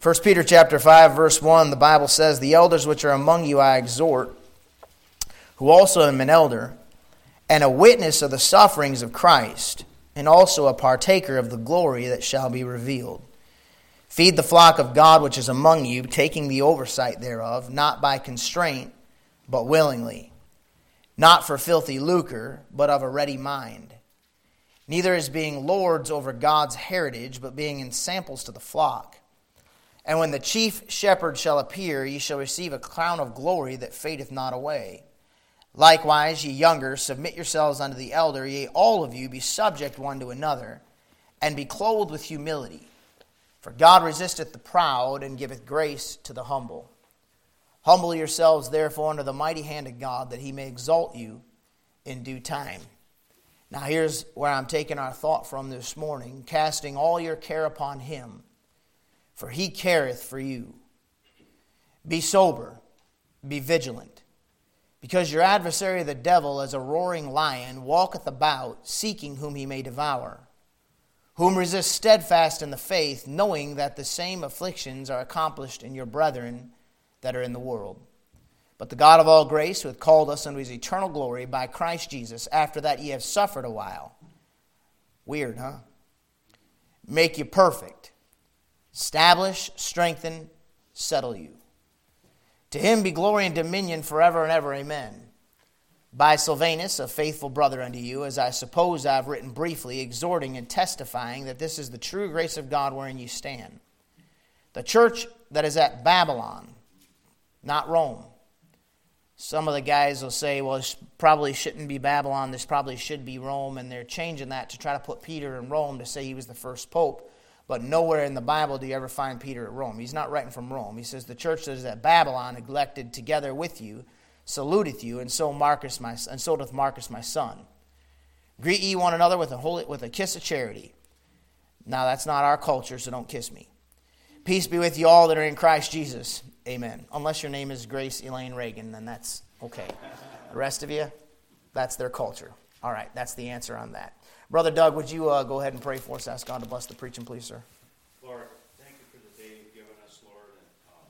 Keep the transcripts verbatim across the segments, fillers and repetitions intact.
First Peter chapter five, verse one, the Bible says, "The elders which are among you I exhort, who also am an elder, and a witness of the sufferings of Christ, and also a partaker of the glory that shall be revealed. Feed the flock of God which is among you, taking the oversight thereof, not by constraint, but willingly, not for filthy lucre, but of a ready mind. Neither as being lords over God's heritage, but being in samples to the flock. And when the chief shepherd shall appear, ye shall receive a crown of glory that fadeth not away. Likewise, ye younger, submit yourselves unto the elder, yea, all of you be subject one to another, and be clothed with humility. For God resisteth the proud, and giveth grace to the humble. Humble yourselves therefore under the mighty hand of God, that he may exalt you in due time." Now here's where I'm taking our thought from this morning. "Casting all your care upon him, for he careth for you. Be sober, be vigilant, because your adversary the devil, as a roaring lion, walketh about, seeking whom he may devour. Whom resist steadfast in the faith, knowing that the same afflictions are accomplished in your brethren that are in the world. But the God of all grace, who hath called us unto his eternal glory by Christ Jesus, after that ye have suffered a while." Weird, huh? "Make you perfect, establish, strengthen, settle you. To him be glory and dominion forever and ever. Amen. By Silvanus, a faithful brother unto you, as I suppose I have written briefly, exhorting and testifying that this is the true grace of God wherein you stand. The church that is at Babylon, not Rome." Some of the guys will say, well, it probably shouldn't be Babylon, this probably should be Rome, and they're changing that to try to put Peter in Rome to say he was the first pope. But nowhere in the Bible do you ever find Peter at Rome. He's not writing from Rome. He says, "The church that is at Babylon, elected together with you, saluteth you, and so Marcus my and so doth Marcus my son. Greet ye one another with a holy with a kiss of charity." Now that's not our culture, so don't kiss me. "Peace be with you all that are in Christ Jesus. Amen." Unless your name is Grace Elaine Reagan, then that's okay. The rest of you, that's their culture. All right, that's the answer on that. Brother Doug, would you uh, go ahead and pray for us? Ask God to bless the preaching, please, sir. Lord, thank you for the day you've given us, Lord. And um,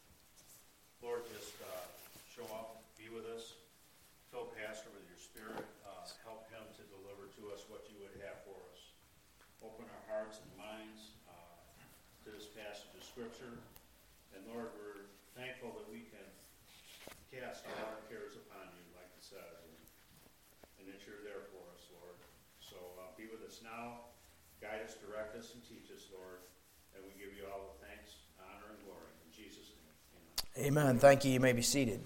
Lord, just uh, show up, be with us. Fill Pastor with your spirit. Uh, help him to deliver to us what you would have for us. Open our hearts and minds uh, to this passage of Scripture. And Lord, we're thankful that we can cast all our cares upon you, like it says, and, and that you're there for us, Lord. So uh, be with us now, guide us, direct us, and teach us, Lord. And we give you all the thanks, honor, and glory. In Jesus' name, amen. Amen. Thank you. You may be seated.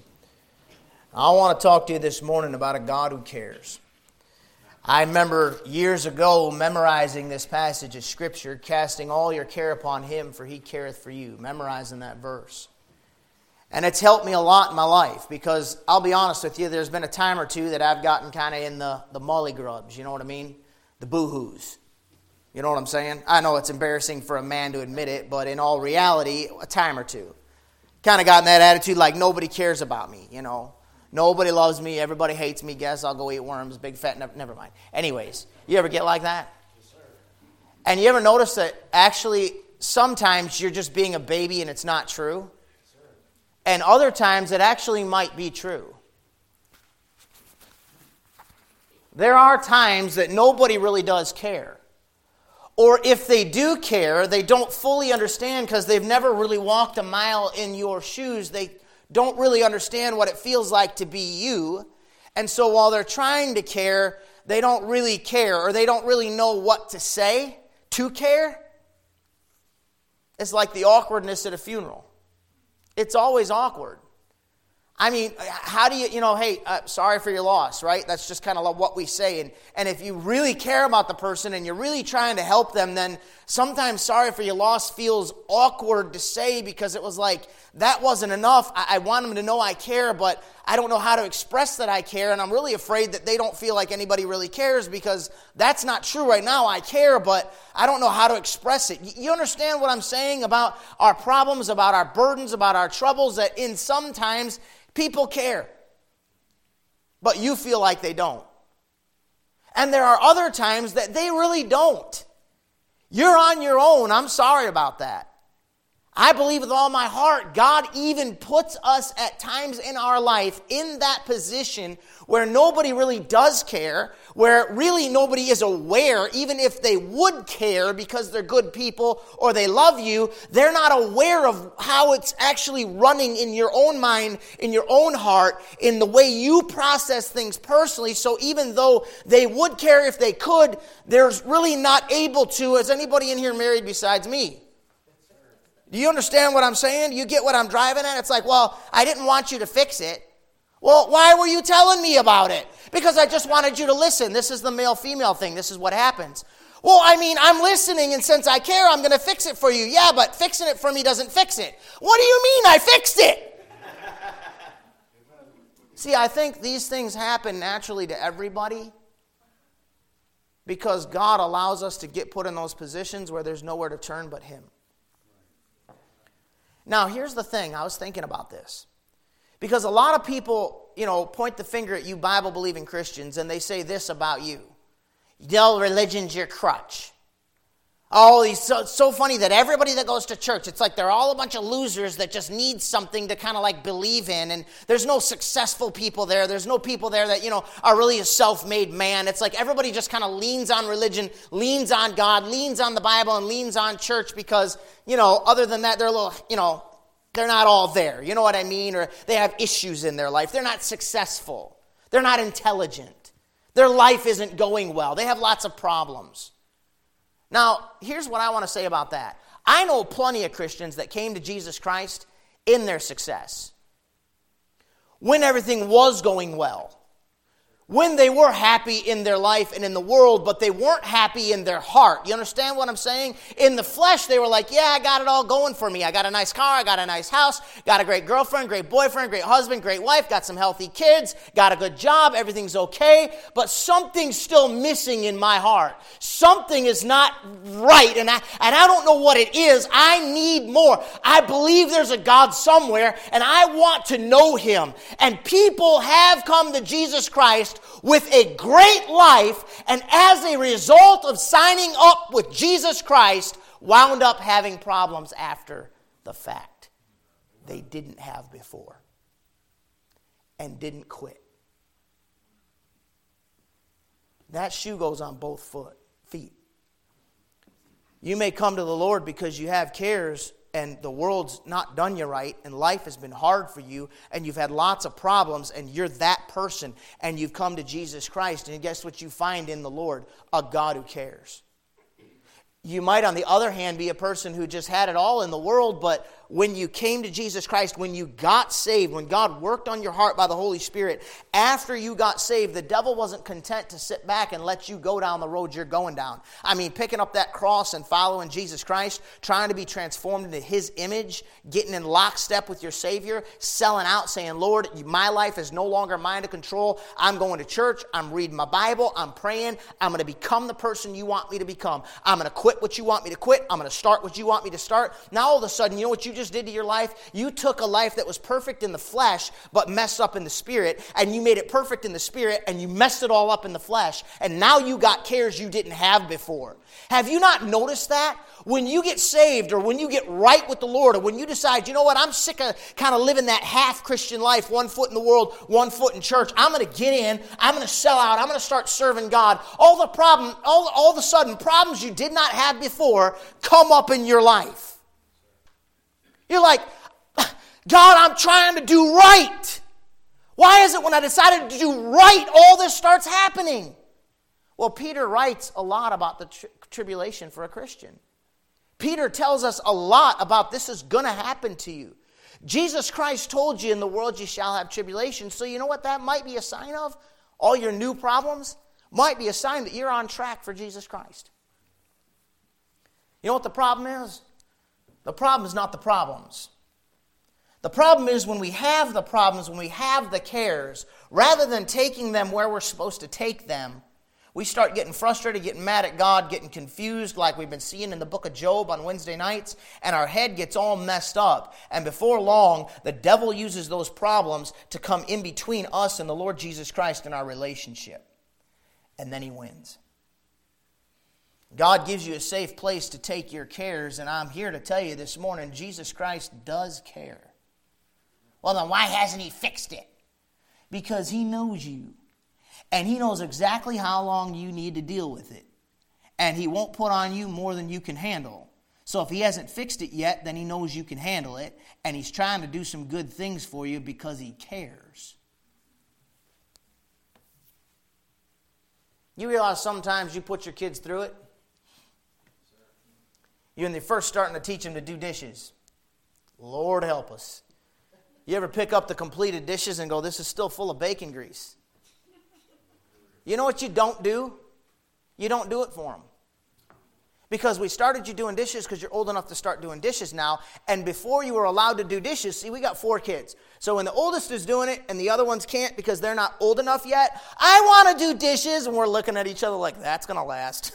I want to talk to you this morning about a God who cares. I remember years ago memorizing this passage of Scripture, "Casting all your care upon him, for he careth for you," memorizing that verse. And it's helped me a lot in my life, because I'll be honest with you, there's been a time or two that I've gotten kind of in the, the mully grubs, you know what I mean? The boo-hoos. You know what I'm saying? I know it's embarrassing for a man to admit it, but in all reality, a time or two. Kind of gotten that attitude like nobody cares about me, you know. Nobody loves me, everybody hates me, guess I'll go eat worms, big fat, never, never mind. Anyways, you ever get like that? Yes, sir. And you ever notice that actually sometimes you're just being a baby and it's not true? Yes, sir. And other times it actually might be true. There are times that nobody really does care. Or if they do care, they don't fully understand because they've never really walked a mile in your shoes. They don't really understand what it feels like to be you. And so while they're trying to care, they don't really care, or they don't really know what to say to care. It's like the awkwardness at a funeral. It's always awkward. I mean, how do you, you know, hey, uh, sorry for your loss, right? That's just kind of what we say. And, and if you really care about the person and you're really trying to help them, then sometimes sorry for your loss feels awkward to say, because it was like, that wasn't enough. I, I want them to know I care, but I don't know how to express that I care. And I'm really afraid that they don't feel like anybody really cares, because that's not true right now. I care, but I don't know how to express it. You understand what I'm saying about our problems, about our burdens, about our troubles, that in sometimes people care, but you feel like they don't. And there are other times that they really don't. You're on your own. I'm sorry about that. I believe with all my heart, God even puts us at times in our life in that position where nobody really does care, where really nobody is aware, even if they would care because they're good people or they love you, they're not aware of how it's actually running in your own mind, in your own heart, in the way you process things personally. So even though they would care if they could, they're really not able to. Is anybody in here married besides me? Do you understand what I'm saying? You get what I'm driving at? It's like, well, I didn't want you to fix it. Well, why were you telling me about it? Because I just wanted you to listen. This is the male-female thing. This is what happens. Well, I mean, I'm listening, and since I care, I'm going to fix it for you. Yeah, but fixing it for me doesn't fix it. What do you mean I fixed it? See, I think these things happen naturally to everybody because God allows us to get put in those positions where there's nowhere to turn but Him. Now, here's the thing. I was thinking about this. Because a lot of people, you know, point the finger at you Bible-believing Christians, and they say this about you. Your religion's your crutch. Oh, it's so, so funny that everybody that goes to church, it's like they're all a bunch of losers that just need something to kind of like believe in. And there's no successful people there. There's no people there that, you know, are really a self-made man. It's like everybody just kind of leans on religion, leans on God, leans on the Bible, and leans on church because, you know, other than that, they're a little, you know, they're not all there. You know what I mean? Or they have issues in their life. They're not successful. They're not intelligent. Their life isn't going well. They have lots of problems. Now, here's what I want to say about that. I know plenty of Christians that came to Jesus Christ in their success. When everything was going well. When they were happy in their life and in the world, but they weren't happy in their heart. You understand what I'm saying? In the flesh, they were like, yeah, I got it all going for me. I got a nice car, I got a nice house, got a great girlfriend, great boyfriend, great husband, great wife, got some healthy kids, got a good job, everything's okay, but something's still missing in my heart. Something is not right, and I, and I don't know what it is. I need more. I believe there's a God somewhere, and I want to know Him. And people have come to Jesus Christ with a great life, and as a result of signing up with Jesus Christ, wound up having problems after the fact they didn't have before and didn't quit. That shoe goes on both foot, feet. You may come to the Lord because you have cares and the world's not done you right, and life has been hard for you, and you've had lots of problems, and you're that person, and you've come to Jesus Christ, and guess what you find in the Lord? A God who cares. You might, on the other hand, be a person who just had it all in the world, but when you came to Jesus Christ, when you got saved, when God worked on your heart by the Holy Spirit, after you got saved, the devil wasn't content to sit back and let you go down the road you're going down. I mean, picking up that cross and following Jesus Christ, trying to be transformed into His image, getting in lockstep with your Savior, selling out, saying, Lord, my life is no longer mine to control. I'm going to church. I'm reading my Bible. I'm praying. I'm going to become the person you want me to become. I'm going to quit what you want me to quit. I'm going to start what you want me to start. Now, all of a sudden, you know what you just did to your life? You took a life that was perfect in the flesh, but messed up in the spirit, and you made it perfect in the spirit, and you messed it all up in the flesh, and now you got cares you didn't have before. Have you not noticed that? When you get saved, or when you get right with the Lord, or when you decide, you know what, I'm sick of kind of living that half-Christian life, one foot in the world, one foot in church. I'm going to get in, I'm going to sell out, I'm going to start serving God. All the problem, all, all of a sudden, problems you did not have before come up in your life. You're like, God, I'm trying to do right. Why is it when I decided to do right, all this starts happening? Well, Peter writes a lot about the tri- tribulation for a Christian. Peter tells us a lot about this is going to happen to you. Jesus Christ told you in the world you shall have tribulation. So you know what that might be a sign of? All your new problems might be a sign that you're on track for Jesus Christ. You know what the problem is? The problem is not the problems. The problem is when we have the problems, when we have the cares, rather than taking them where we're supposed to take them, we start getting frustrated, getting mad at God, getting confused like we've been seeing in the book of Job on Wednesday nights, and our head gets all messed up. And before long, the devil uses those problems to come in between us and the Lord Jesus Christ in our relationship. And then he wins. God gives you a safe place to take your cares, and I'm here to tell you this morning, Jesus Christ does care. Well, then why hasn't He fixed it? Because He knows you. And He knows exactly how long you need to deal with it. And He won't put on you more than you can handle. So if He hasn't fixed it yet, then He knows you can handle it. And He's trying to do some good things for you because He cares. You realize sometimes you put your kids through it? You when they're first starting to teach them to do dishes. Lord help us. You ever pick up the completed dishes and go, this is still full of bacon grease? You know what you don't do? You don't do it for them. Because we started you doing dishes because you're old enough to start doing dishes now. And before you were allowed to do dishes, see, we got four kids. So when the oldest is doing it and the other ones can't because they're not old enough yet, I want to do dishes. And we're looking at each other like, that's going to last.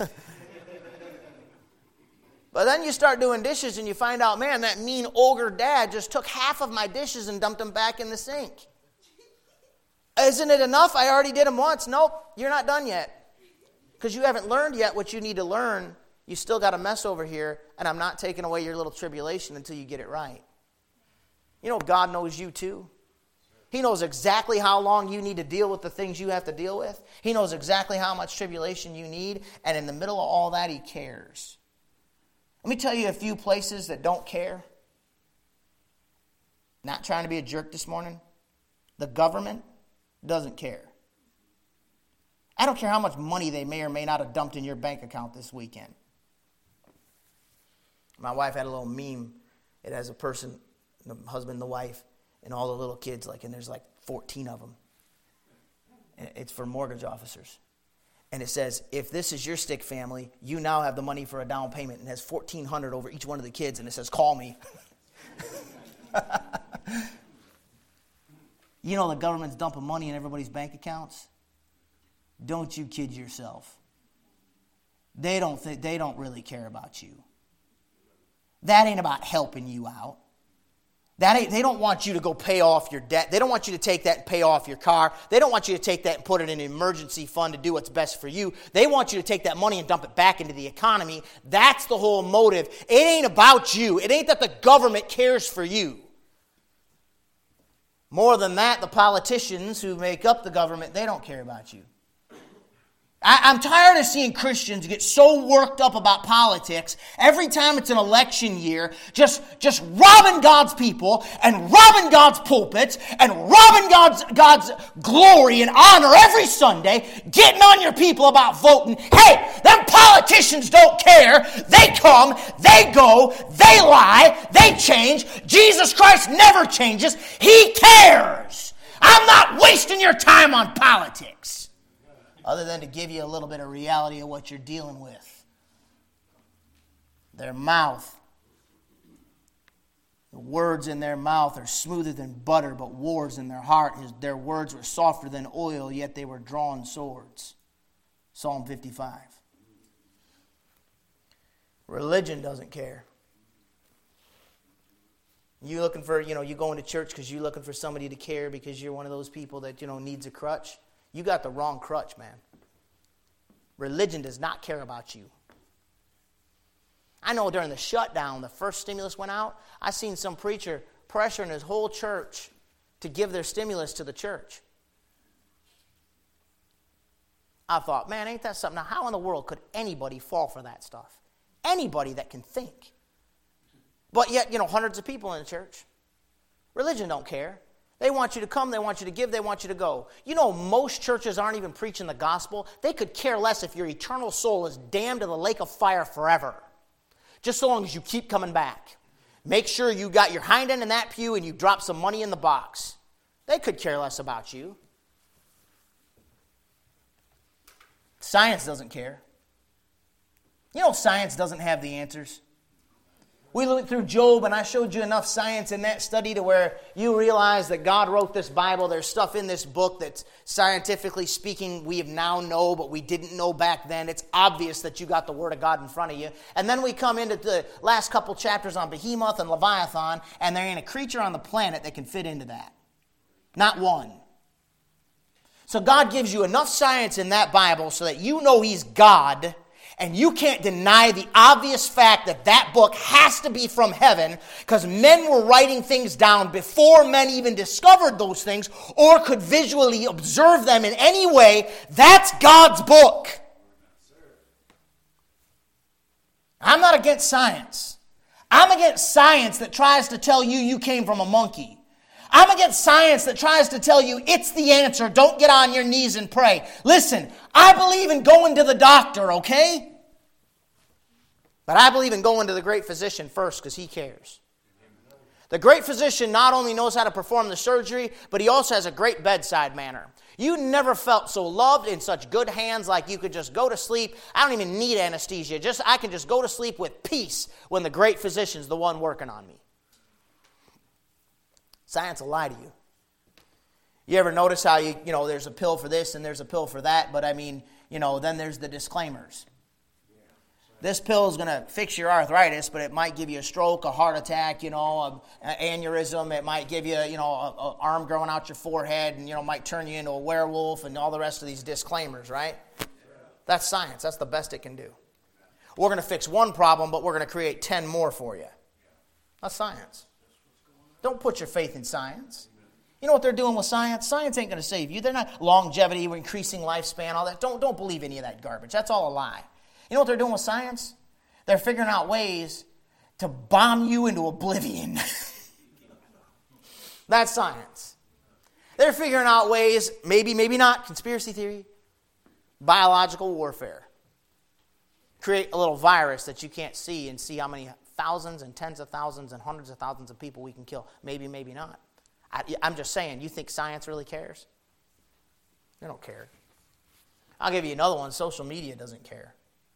But then you start doing dishes and you find out, man, that mean ogre dad just took half of my dishes and dumped them back in the sink. Isn't it enough? I already did them once. Nope, you're not done yet. Because you haven't learned yet what you need to learn. You still got a mess over here, and I'm not taking away your little tribulation until you get it right. You know, God knows you too. He knows exactly how long you need to deal with the things you have to deal with. He knows exactly how much tribulation you need, and in the middle of all that, He cares. Let me tell you a few places that don't care. Not trying to be a jerk this morning. The government doesn't care. I don't care how much money they may or may not have dumped in your bank account this weekend. My wife had a little meme. It has a person, the husband, the wife, and all the little kids, like, and there's like fourteen of them. And it's for mortgage officers. And it says, if this is your stick family, you now have the money for a down payment. And it has fourteen hundred dollars over each one of the kids, and it says, call me. You know the government's dumping money in everybody's bank accounts? Don't you kid yourself. They don't th- they don't really care about you. That ain't about helping you out. That ain't, they don't want you to go pay off your debt. They don't want you to take that and pay off your car. They don't want you to take that and put it in an emergency fund to do what's best for you. They want you to take that money and dump it back into the economy. That's the whole motive. It ain't about you. It ain't that the government cares for you. More than that, the politicians who make up the government, they don't care about you. I, I'm tired of seeing Christians get so worked up about politics every time it's an election year, just, just robbing God's people and robbing God's pulpits and robbing God's, God's glory and honor every Sunday, getting on your people about voting. Hey, them politicians don't care. They come, they go, they lie, they change. Jesus Christ never changes. He cares. I'm not wasting your time on politics. Other than to give you a little bit of reality of what you're dealing with. Their mouth, the words in their mouth are smoother than butter, but wars in their heart. His, their words were softer than oil, yet they were drawn swords. Psalm fifty-five. Religion doesn't care. You looking for, you know, you going to church because you're looking for somebody to care because you're one of those people that, you know, needs a crutch. You got the wrong crutch, man. Religion does not care about you. I know during the shutdown, the first stimulus went out, I seen some preacher pressuring his whole church to give their stimulus to the church. I thought, man, ain't that something? Now, how in the world could anybody fall for that stuff? Anybody that can think. But yet, you know, hundreds of people in the church. Religion don't care. They want you to come, they want you to give, they want you to go. You know, most churches aren't even preaching the gospel. They could care less if your eternal soul is damned to the lake of fire forever. Just so long as you keep coming back. Make sure you got your hind end in that pew and you drop some money in the box. They could care less about you. Science doesn't care. You know, science doesn't have the answers. We looked through Job, and I showed you enough science in that study to where you realize that God wrote this Bible. There's stuff in this book that's scientifically speaking we now know, but we didn't know back then. It's obvious that you got the Word of God in front of you. And then we come into the last couple chapters on Behemoth and Leviathan, and there ain't a creature on the planet that can fit into that. Not one. So God gives you enough science in that Bible so that you know He's God, And you can't deny the obvious fact that that book has to be from heaven because men were writing things down before men even discovered those things or could visually observe them in any way. That's God's book. I'm not against science. I'm against science that tries to tell you you came from a monkey. I'm against science that tries to tell you it's the answer. Don't get on your knees and pray. Listen, I believe in going to the doctor, okay? But I believe in going to the great physician first because he cares. The great physician not only knows how to perform the surgery, but he also has a great bedside manner. You never felt so loved in such good hands like you could just go to sleep. I don't even need anesthesia. Just I can just go to sleep with peace when the great physician's the one working on me. Science will lie to you. You ever notice how you, you know, there's a pill for this and there's a pill for that, but I mean, you know, then there's the disclaimers. This pill is going to fix your arthritis, but it might give you a stroke, a heart attack, you know, an aneurysm. It might give you, you know, an arm growing out your forehead and, you know, might turn you into a werewolf and all the rest of these disclaimers, right? That's science. That's the best it can do. We're going to fix one problem, but we're going to create ten more for you. That's science. Don't put your faith in science. You know what they're doing with science? Science ain't going to save you. They're not longevity, increasing lifespan, all that. Don't, don't believe any of that garbage. That's all a lie. You know what they're doing with science? They're figuring out ways to bomb you into oblivion. That's science. They're figuring out ways, maybe, maybe not, conspiracy theory, biological warfare. Create a little virus that you can't see and see how many thousands and tens of thousands and hundreds of thousands of people we can kill. Maybe, maybe not. I, I'm just saying, you think science really cares? They don't care. I'll give you another one. Social media doesn't care.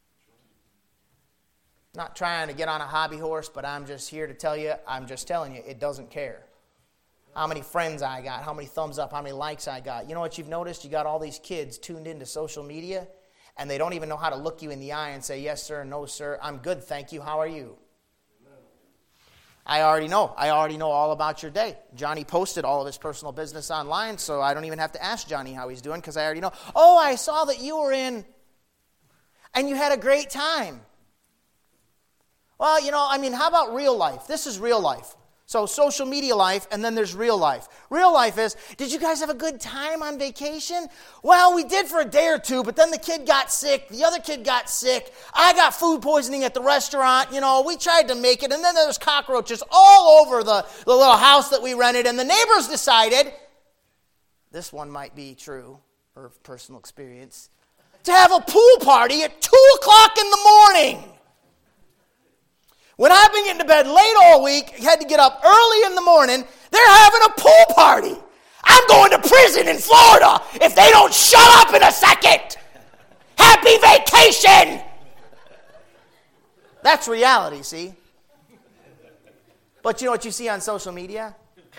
Not trying to get on a hobby horse, but I'm just here to tell you, I'm just telling you, it doesn't care. How many friends I got, how many thumbs up, how many likes I got. You know what you've noticed? You got all these kids tuned into social media, and they don't even know how to look you in the eye and say, yes, sir, no, sir, I'm good, thank you, how are you? I already know. I already know all about your day. Johnny posted all of his personal business online, so I don't even have to ask Johnny how he's doing because I already know. Oh, I saw that you were in, and you had a great time. Well, you know, I mean, how about real life? This is real life. So social media life, and then there's real life. Real life is, did you guys have a good time on vacation? Well, we did for a day or two, but then the kid got sick. The other kid got sick. I got food poisoning at the restaurant. You know, we tried to make it, and then there's cockroaches all over the, the little house that we rented, and the neighbors decided, this one might be true, or personal experience, to have a pool party at two o'clock in the morning. When I've been getting to bed late all week, had to get up early in the morning, they're having a pool party. I'm going to prison in Florida if they don't shut up in a second. Happy vacation. That's reality, see? But you know what you see on social media?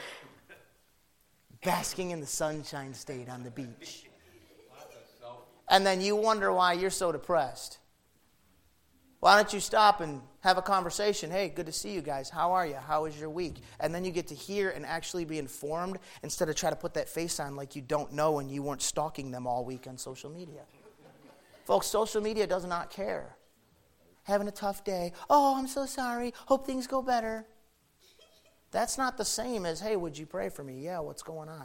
Basking in the Sunshine State on the beach. And then you wonder why you're so depressed. Why don't you stop and have a conversation? Hey, good to see you guys. How are you? How was your week? And then you get to hear and actually be informed instead of try to put that face on like you don't know and you weren't stalking them all week on social media. Folks, social media does not care. Having a tough day. Oh, I'm so sorry. Hope things go better. That's not the same as, hey, would you pray for me? Yeah, what's going on?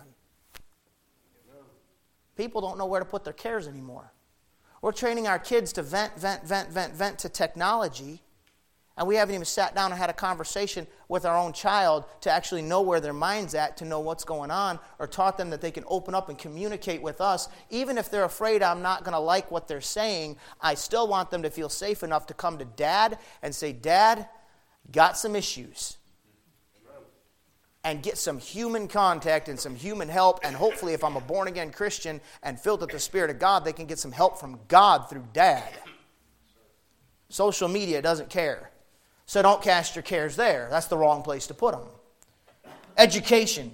People don't know where to put their cares anymore. We're training our kids to vent, vent, vent, vent, vent to technology, and we haven't even sat down and had a conversation with our own child to actually know where their mind's at, to know what's going on, or taught them that they can open up and communicate with us. Even if they're afraid I'm not going to like what they're saying, I still want them to feel safe enough to come to Dad and say, Dad, got some issues. And get some human contact and some human help. And hopefully if I'm a born-again Christian and filled with the Spirit of God, they can get some help from God through Dad. Social media doesn't care. So don't cast your cares there. That's the wrong place to put them. Education.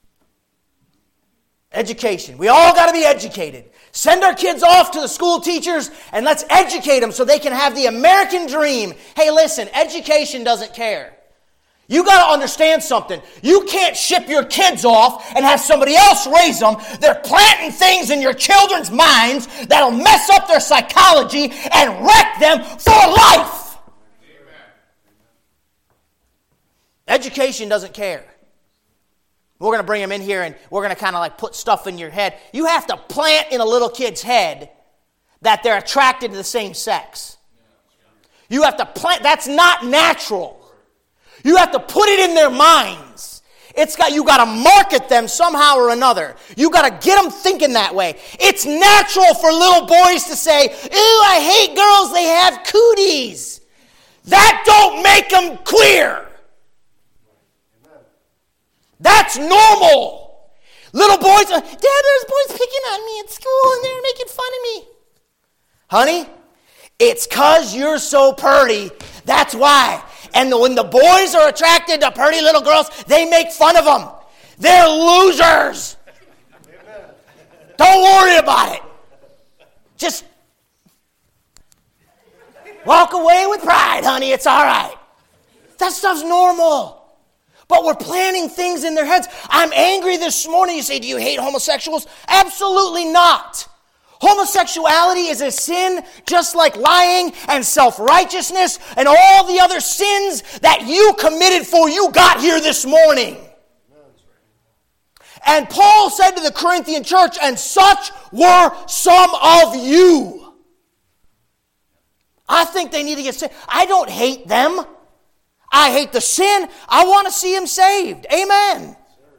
Education. We all got to be educated. Send our kids off to the school teachers and let's educate them so they can have the American dream. Hey, listen, education doesn't care. You got to understand something. You can't ship your kids off and have somebody else raise them. They're planting things in your children's minds that'll mess up their psychology and wreck them for life. Amen. Education doesn't care. We're going to bring them in here and we're going to kind of like put stuff in your head. You have to plant in a little kid's head that they're attracted to the same sex. You have to plant. That's not natural. You have to put it in their minds. It's got you got to market them somehow or another. You got to get them thinking that way. It's natural for little boys to say, "Ooh, I hate girls. They have cooties." That don't make them queer. That's normal. Little boys, Dad, there's boys picking on me at school and they're making fun of me. Honey, it's because you're so pretty. That's why. And when the boys are attracted to pretty little girls, they make fun of them. They're losers. Amen. Don't worry about it. Just walk away with pride, honey. It's all right. That stuff's normal. But we're planting things in their heads. I'm angry this morning. You say, do you hate homosexuals? Absolutely not. Homosexuality is a sin just like lying and self-righteousness and all the other sins that you committed before you got here this morning. And Paul said to the Corinthian church, and such were some of you. I think they need to get saved. I don't hate them. I hate the sin. I want to see them saved. Amen.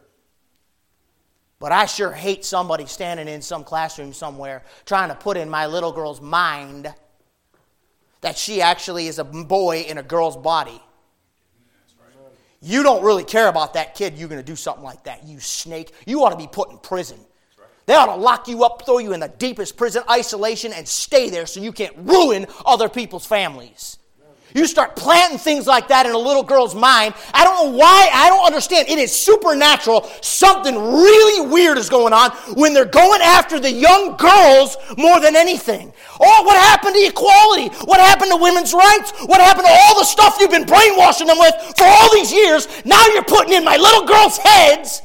But I sure hate somebody standing in some classroom somewhere trying to put in my little girl's mind that she actually is a boy in a girl's body. You don't really care about that kid. You're going to do something like that. You snake. You ought to be put in prison. They ought to lock you up, throw you in the deepest prison, isolation, and stay there so you can't ruin other people's families. You start planting things like that in a little girl's mind. I don't know why. I don't understand. It is supernatural. Something really weird is going on when they're going after the young girls more than anything. Oh, what happened to equality? What happened to women's rights? What happened to all the stuff you've been brainwashing them with for all these years? Now you're putting in my little girls' heads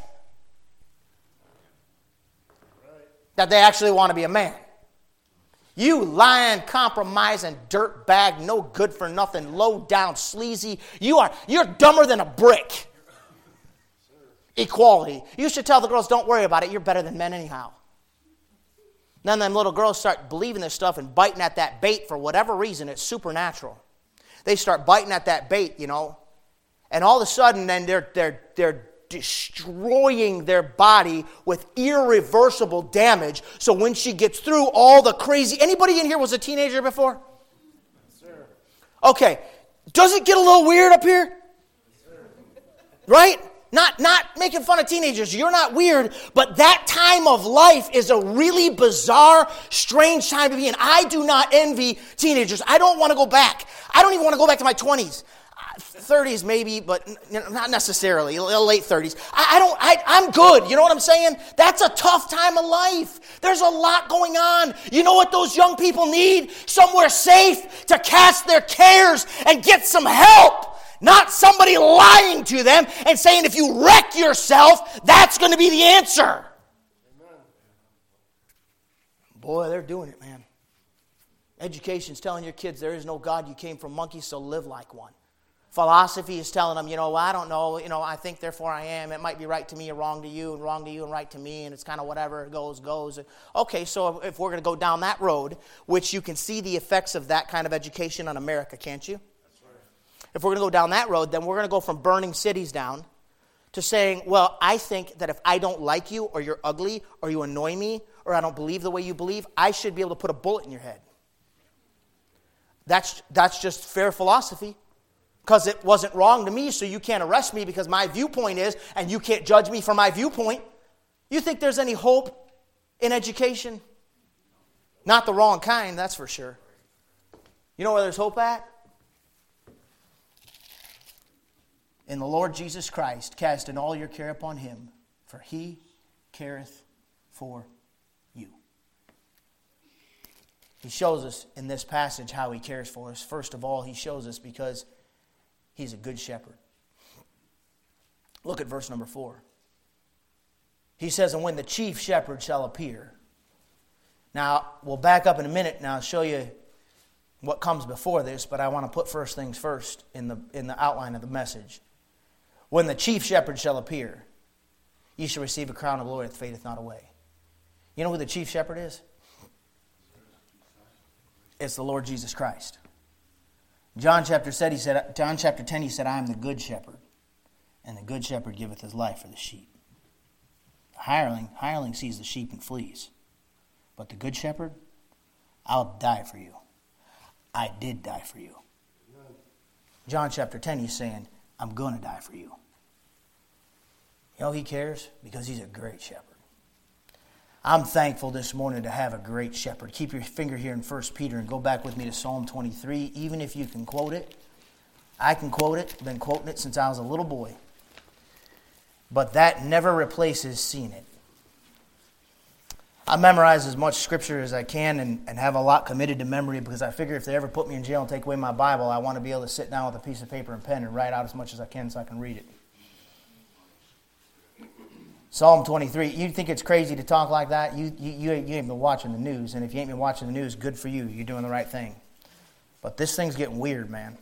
that they actually want to be a man. You lying, compromising, dirtbag, no good for nothing, low down, sleazy. You are, you're dumber than a brick. Equality. You should tell the girls, don't worry about it. You're better than men anyhow. Then them little girls start believing this stuff and biting at that bait for whatever reason. It's supernatural. They start biting at that bait, you know. And all of a sudden, then they're, they're, they're destroying their body with irreversible damage. So when she gets through all the crazy... Anybody in here was a teenager before? Yes, sir. Okay. Does it get a little weird up here? Yes, sir. Right? Not, not making fun of teenagers. You're not weird. But that time of life is a really bizarre, strange time to be in. I do not envy teenagers. I don't want to go back. I don't even want to go back to my twenties. thirties maybe, but not necessarily. Late thirties. I, I don't. I, I'm good. You know what I'm saying? That's a tough time of life. There's a lot going on. You know what those young people need? Somewhere safe to cast their cares and get some help. Not somebody lying to them and saying if you wreck yourself, that's going to be the answer. Amen. Boy, they're doing it, man. Education's telling your kids there is no God. You came from monkeys, so live like one. Philosophy is telling them, you know, well, I don't know, you know, I think, therefore I am. It might be right to me or wrong to you, and wrong to you and right to me, and it's kind of whatever it goes, goes. Okay, so if we're going to go down that road, which you can see the effects of that kind of education on America, can't you? That's right. If we're going to go down that road, then we're going to go from burning cities down to saying, well, I think that if I don't like you, or you're ugly, or you annoy me, or I don't believe the way you believe, I should be able to put a bullet in your head. That's, that's just fair philosophy. Because it wasn't wrong to me, so you can't arrest me because my viewpoint is, and you can't judge me for my viewpoint. You think there's any hope in education? Not the wrong kind, that's for sure. You know where there's hope at? In the Lord Jesus Christ, casting all your care upon him, for he careth for you. He shows us in this passage how he cares for us. First of all, he shows us because he's a good shepherd. Look at verse number four. He says, and when the chief shepherd shall appear. Now, we'll back up in a minute and I'll show you what comes before this, but I want to put first things first in the, in the outline of the message. When the chief shepherd shall appear, ye shall receive a crown of glory that fadeth not away. You know who the chief shepherd is? It's the Lord Jesus Christ. John chapter said, he said, John chapter ten, he said, I am the good shepherd, and the good shepherd giveth his life for the sheep. The hireling, hireling sees the sheep and flees. But the good shepherd, I'll die for you. I did die for you. John chapter ten, he's saying, I'm going to die for you. You know he cares? Because he's a great shepherd. I'm thankful this morning to have a great shepherd. Keep your finger here in First Peter and go back with me to Psalm twenty-three, even if you can quote it. I can quote it. I've been quoting it since I was a little boy. But that never replaces seeing it. I memorize as much scripture as I can and, and have a lot committed to memory because I figure if they ever put me in jail and take away my Bible, I want to be able to sit down with a piece of paper and pen and write out as much as I can so I can read it. Psalm twenty-three, you think it's crazy to talk like that? You, you, you ain't been watching the news, and if you ain't been watching the news, good for you. You're doing the right thing. But this thing's getting weird, man.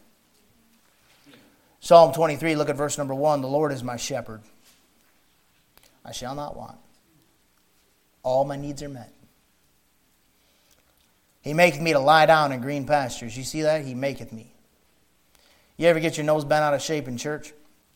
Psalm twenty-three, look at verse number one. The Lord is my shepherd. I shall not want. All my needs are met. He maketh me to lie down in green pastures. You see that? He maketh me. You ever get your nose bent out of shape in church?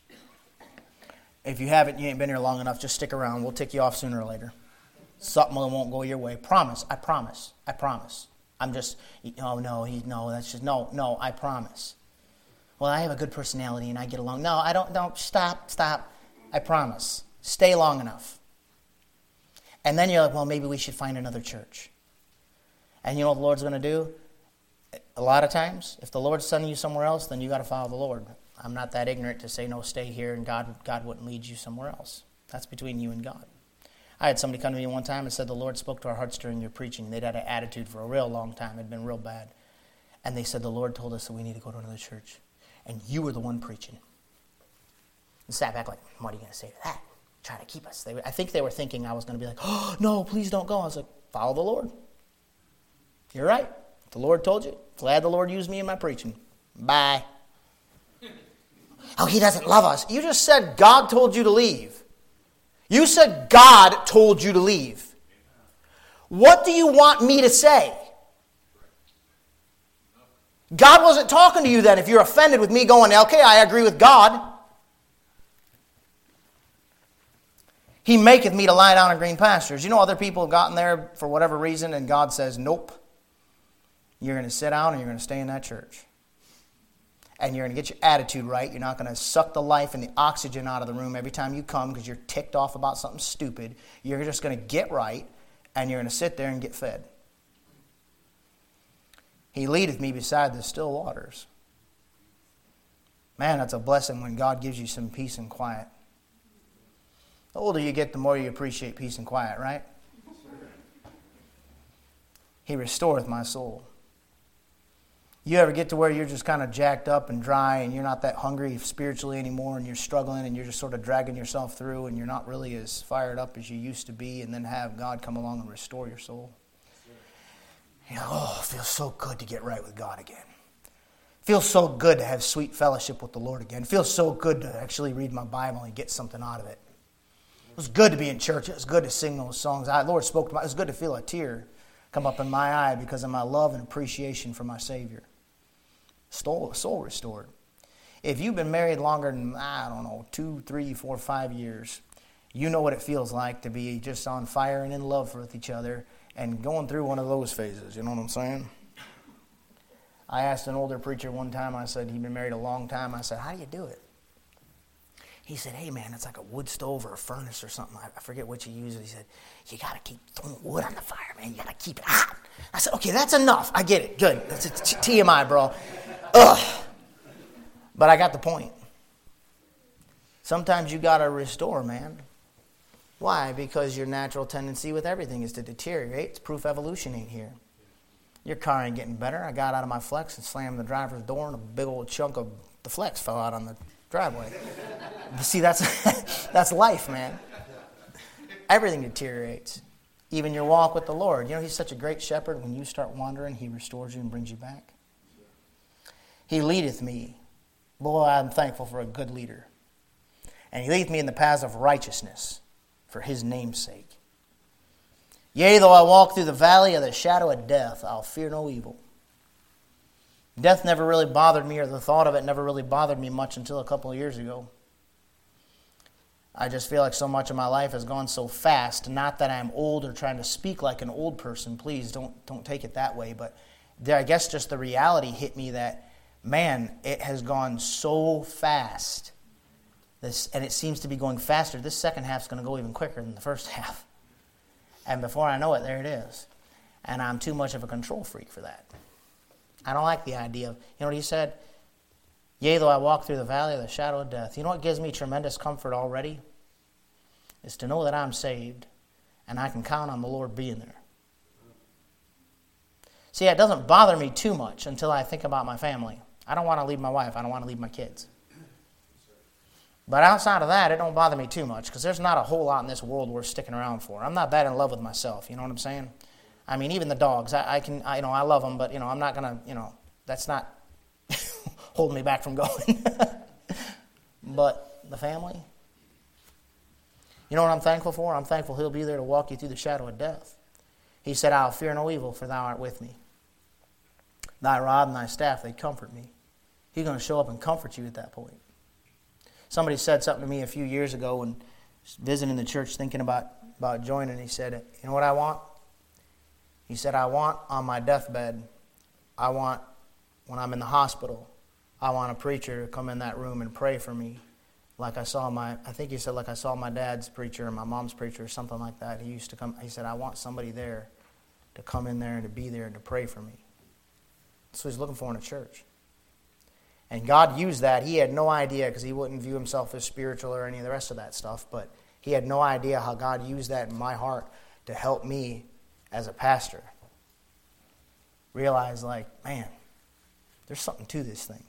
If you haven't, you ain't been here long enough, just stick around. We'll tick you off sooner or later. Something won't go your way. Promise. I promise. I promise. I'm just, oh, no, he, no, that's just, no, no, I promise. Well, I have a good personality and I get along. No, I don't, don't, stop, stop. I promise. Stay long enough. And then you're like, well, maybe we should find another church. And you know what the Lord's going to do? A lot of times, if the Lord's sending you somewhere else, then you got to follow the Lord. I'm not that ignorant to say, no, stay here, and God, God wouldn't lead you somewhere else. That's between you and God. I had somebody come to me one time and said, the Lord spoke to our hearts during your preaching. They'd had an attitude for a real long time. It had been real bad. And they said, the Lord told us that we need to go to another church. And you were the one preaching. And sat back like, what are you going to say to that? Try to keep us. They, I think they were thinking I was going to be like, oh, no, please don't go. I was like, follow the Lord. You're right. The Lord told you. Glad the Lord used me in my preaching. Bye. Oh, he doesn't love us. You just said God told you to leave. You said God told you to leave. What do you want me to say? God wasn't talking to you then if you're offended with me going, okay, I agree with God. He maketh me to lie down in green pastures. You know other people have gotten there for whatever reason and God says, nope. You're going to sit down and you're going to stay in that church. And you're going to get your attitude right. You're not going to suck the life and the oxygen out of the room every time you come because you're ticked off about something stupid. You're just going to get right, and you're going to sit there and get fed. He leadeth me beside the still waters. Man, that's a blessing when God gives you some peace and quiet. The older you get, the more you appreciate peace and quiet, right? He restoreth my soul. You ever get to where you're just kind of jacked up and dry and you're not that hungry spiritually anymore and you're struggling and you're just sort of dragging yourself through and you're not really as fired up as you used to be, and then have God come along and restore your soul? You know, oh, it feels so good to get right with God again. It feels so good to have sweet fellowship with the Lord again. It feels so good to actually read my Bible and get something out of it. It was good to be in church. It was good to sing those songs. I, the Lord spoke to me. It was good to feel a tear come up in my eye because of my love and appreciation for my Savior. Soul, soul restored. If you've been married longer than, I don't know, two, three, four, five years, you know what it feels like to be just on fire and in love with each other and going through one of those phases. You know what I'm saying? I asked an older preacher one time, I said, he'd been married a long time. I said, how do you do it? He said, hey, man, it's like a wood stove or a furnace or something. I forget what you use. He said, you got to keep throwing wood on the fire, man. You got to keep it hot. I said, okay, that's enough. I get it. Good. That's a T M I, bro. Ugh. But I got the point. Sometimes you got to restore, man. Why? Because your natural tendency with everything is to deteriorate. It's proof evolution ain't here. Your car ain't getting better. I got out of my Flex and slammed the driver's door, and a big old chunk of the Flex fell out on the driveway. See, that's that's life, man. Everything deteriorates. Even your walk with the Lord. You know, He's such a great shepherd. When you start wandering, He restores you and brings you back. He leadeth me. Boy, I'm thankful for a good leader. And He leadeth me in the paths of righteousness for His name's sake. Yea, though I walk through the valley of the shadow of death, I'll fear no evil. Death never really bothered me, or the thought of it never really bothered me much until a couple of years ago. I just feel like so much of my life has gone so fast. Not that I'm old or trying to speak like an old person. Please don't don't take it that way. But there, I guess just the reality hit me that, man, it has gone so fast. This, and it seems to be going faster. This second half is going to go even quicker than the first half. And before I know it, there it is. And I'm too much of a control freak for that. I don't like the idea of, you know what He said? Yea, though I walk through the valley of the shadow of death. You know what gives me tremendous comfort already? Is to know that I'm saved and I can count on the Lord being there. See, it doesn't bother me too much until I think about my family. I don't want to leave my wife. I don't want to leave my kids. But outside of that, it don't bother me too much because there's not a whole lot in this world worth sticking around for. I'm not that in love with myself. You know what I'm saying? I mean, even the dogs, I, I can, I, you know, I love them, but, you know, I'm not going to, you know, that's not holding me back from going. But the family, you know what I'm thankful for? I'm thankful He'll be there to walk you through the shadow of death. He said, I'll fear no evil, for thou art with me. Thy rod and thy staff, they comfort me. He's going to show up and comfort you at that point. Somebody said something to me a few years ago when visiting the church thinking about, about joining. He said, you know what I want? He said, I want on my deathbed, I want when I'm in the hospital, I want a preacher to come in that room and pray for me. Like I saw my, I think he said like I saw my dad's preacher and my mom's preacher or something like that. He used to come, he said, I want somebody there to come in there and to be there and to pray for me. That's what He's looking for in a church. And God used that. He had no idea because He wouldn't view Himself as spiritual or any of the rest of that stuff. But He had no idea how God used that in my heart to help me as a pastor realize, like, man, there's something to this thing.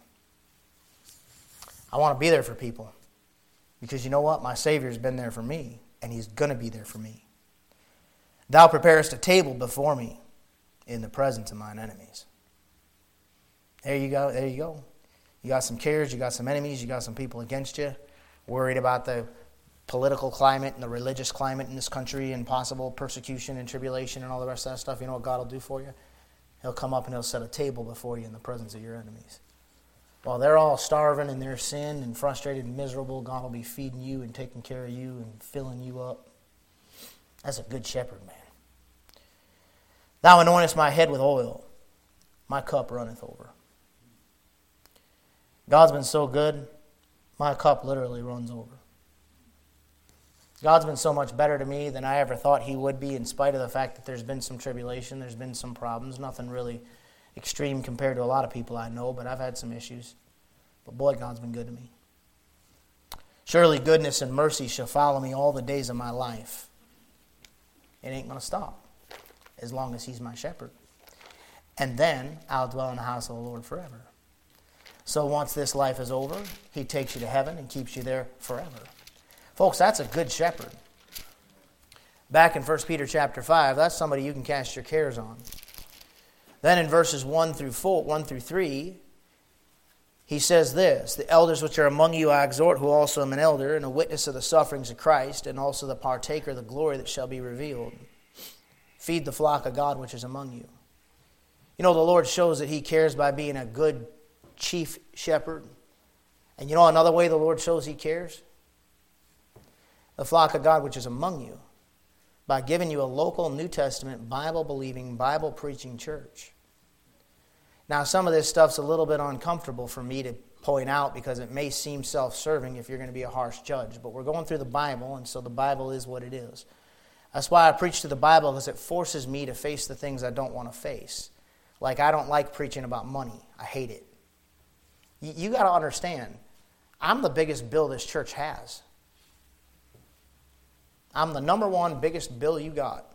I want to be there for people because you know what? My Savior's been there for me, and He's going to be there for me. Thou preparest a table before me in the presence of mine enemies. There you go. There you go. You got some cares. You got some enemies. You got some people against you, worried about the political climate and the religious climate in this country and possible persecution and tribulation and all the rest of that stuff. You know what God will do for you? He'll come up and He'll set a table before you in the presence of your enemies. While they're all starving in their sin and frustrated and miserable, God will be feeding you and taking care of you and filling you up. That's a good shepherd, man. Thou anointest my head with oil. My cup runneth over. God's been so good, my cup literally runs over. God's been so much better to me than I ever thought He would be, in spite of the fact that there's been some tribulation, there's been some problems, nothing really extreme compared to a lot of people I know, but I've had some issues. But boy, God's been good to me. Surely goodness and mercy shall follow me all the days of my life. It ain't going to stop as long as He's my shepherd. And then I'll dwell in the house of the Lord forever. So once this life is over, He takes you to heaven and keeps you there forever. Folks, that's a good shepherd. Back in First Peter chapter five, that's somebody you can cast your cares on. Then in verses one through four, one through three, he says this, the elders which are among you I exhort, who also am an elder, and a witness of the sufferings of Christ, and also the partaker of the glory that shall be revealed. Feed the flock of God which is among you. You know, the Lord shows that He cares by being a good chief shepherd. And you know another way the Lord shows He cares? The flock of God which is among you, by giving you a local New Testament, Bible-believing, Bible-preaching church. Now, some of this stuff's a little bit uncomfortable for me to point out because it may seem self-serving if you're going to be a harsh judge. But we're going through the Bible, and so the Bible is what it is. That's why I preach to the Bible, because it forces me to face the things I don't want to face. Like, I don't like preaching about money. I hate it. You, you got to understand, I'm the biggest bill this church has. I'm the number one biggest bill you got.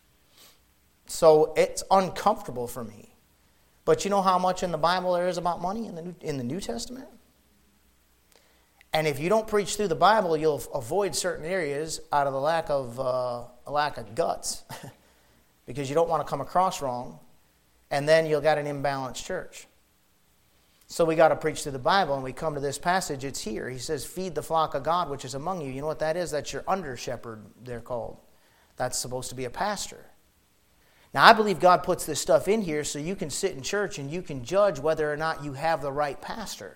So it's uncomfortable for me. But you know how much in the Bible there is about money in the New, in the New Testament? And if you don't preach through the Bible, you'll avoid certain areas out of the lack of uh, a lack of guts, because you don't want to come across wrong, and then you'll got an imbalanced church. So we got to preach through the Bible, and we come to this passage. It's here. He says, "Feed the flock of God which is among you." You know what that is? That's your under shepherd. They're called. That's supposed to be a pastor. Now, I believe God puts this stuff in here so you can sit in church and you can judge whether or not you have the right pastor.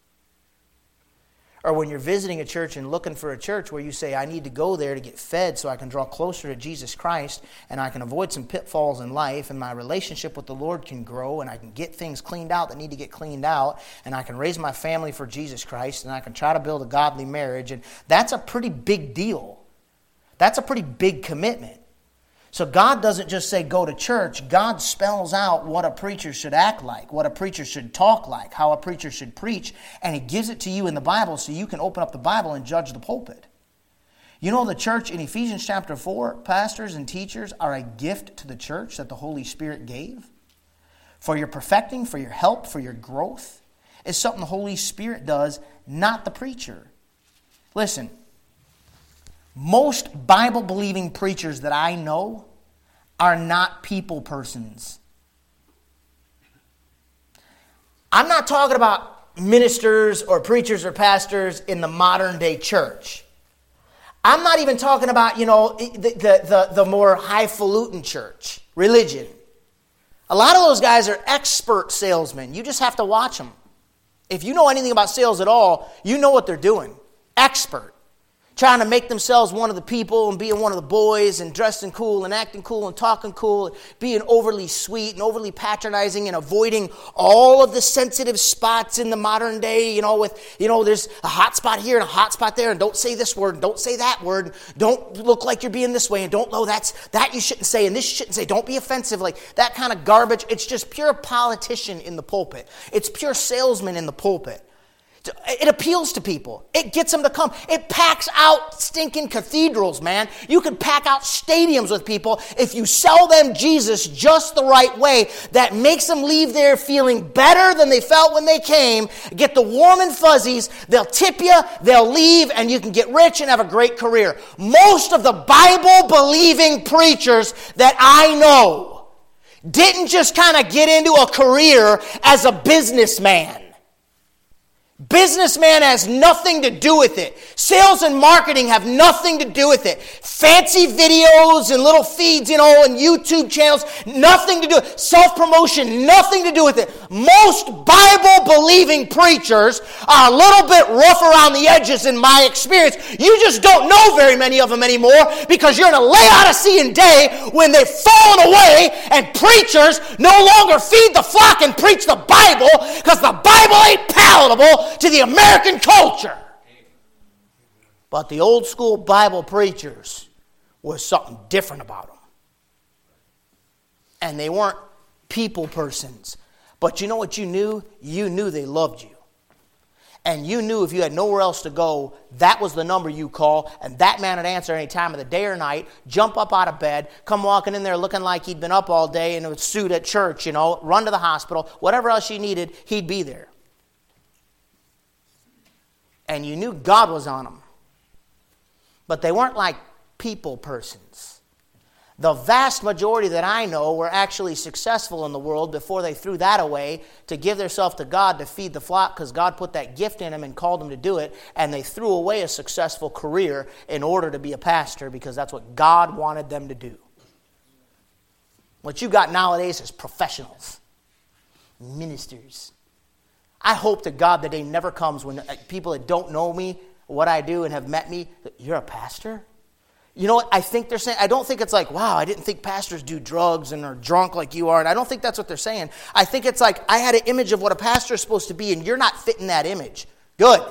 Or when you're visiting a church and looking for a church where you say, I need to go there to get fed so I can draw closer to Jesus Christ and I can avoid some pitfalls in life and my relationship with the Lord can grow and I can get things cleaned out that need to get cleaned out and I can raise my family for Jesus Christ and I can try to build a godly marriage. And that's a pretty big deal. That's a pretty big commitment. So God doesn't just say go to church. God spells out what a preacher should act like, what a preacher should talk like, how a preacher should preach, and He gives it to you in the Bible so you can open up the Bible and judge the pulpit. You know, the church in Ephesians chapter four, pastors and teachers are a gift to the church that the Holy Spirit gave for your perfecting, for your help, for your growth. It's something the Holy Spirit does, not the preacher. Listen. Most Bible-believing preachers that I know are not people persons. I'm not talking about ministers or preachers or pastors in the modern-day church. I'm not even talking about, you know, the, the, the, the more highfalutin church, religion. A lot of those guys are expert salesmen. You just have to watch them. If you know anything about sales at all, you know what they're doing. Expert. Trying to make themselves one of the people and being one of the boys and dressing cool and acting cool and talking cool, and being overly sweet and overly patronizing and avoiding all of the sensitive spots in the modern day, you know, with, you know, there's a hot spot here and a hot spot there and don't say this word and don't say that word. And don't look like you're being this way and don't, oh, that's, that you shouldn't say and this you shouldn't say. Don't be offensive, like that kind of garbage. It's just pure politician in the pulpit. It's pure salesman in the pulpit. It appeals to people. It gets them to come. It packs out stinking cathedrals, man. You can pack out stadiums with people if you sell them Jesus just the right way. That makes them leave there feeling better than they felt when they came. Get the warm and fuzzies. They'll tip you. They'll leave, and you can get rich and have a great career. Most of the Bible-believing preachers that I know didn't just kind of get into a career as a businessman. Businessman has nothing to do with it. Sales and marketing have nothing to do with it. Fancy videos and little feeds, you know, and YouTube channels, nothing to do with it. Self-promotion, nothing to do with it. Most Bible-believing preachers are a little bit rough around the edges in my experience. You just don't know very many of them anymore because you're in a Laodicean day when they've fallen away and preachers no longer feed the flock and preach the Bible because the Bible ain't palatable to the American culture. But the old school Bible preachers was something different about them. And they weren't people persons. But you know what you knew? You knew they loved you. And you knew if you had nowhere else to go, that was the number you call, and that man would answer any time of the day or night, jump up out of bed, come walking in there looking like he'd been up all day in a suit at church, you know, run to the hospital, whatever else you needed, he'd be there. And you knew God was on them. But they weren't like people persons. The vast majority that I know were actually successful in the world before they threw that away to give themselves to God to feed the flock because God put that gift in them and called them to do it. And they threw away a successful career in order to be a pastor because that's what God wanted them to do. What you got nowadays is professionals, ministers. I hope to God the day never comes when people that don't know me, what I do, and have met me, you're a pastor? You know what I think they're saying? I don't think it's like, wow, I didn't think pastors do drugs and are drunk like you are. And I don't think that's what they're saying. I think it's like, I had an image of what a pastor is supposed to be, and you're not fitting that image. Good.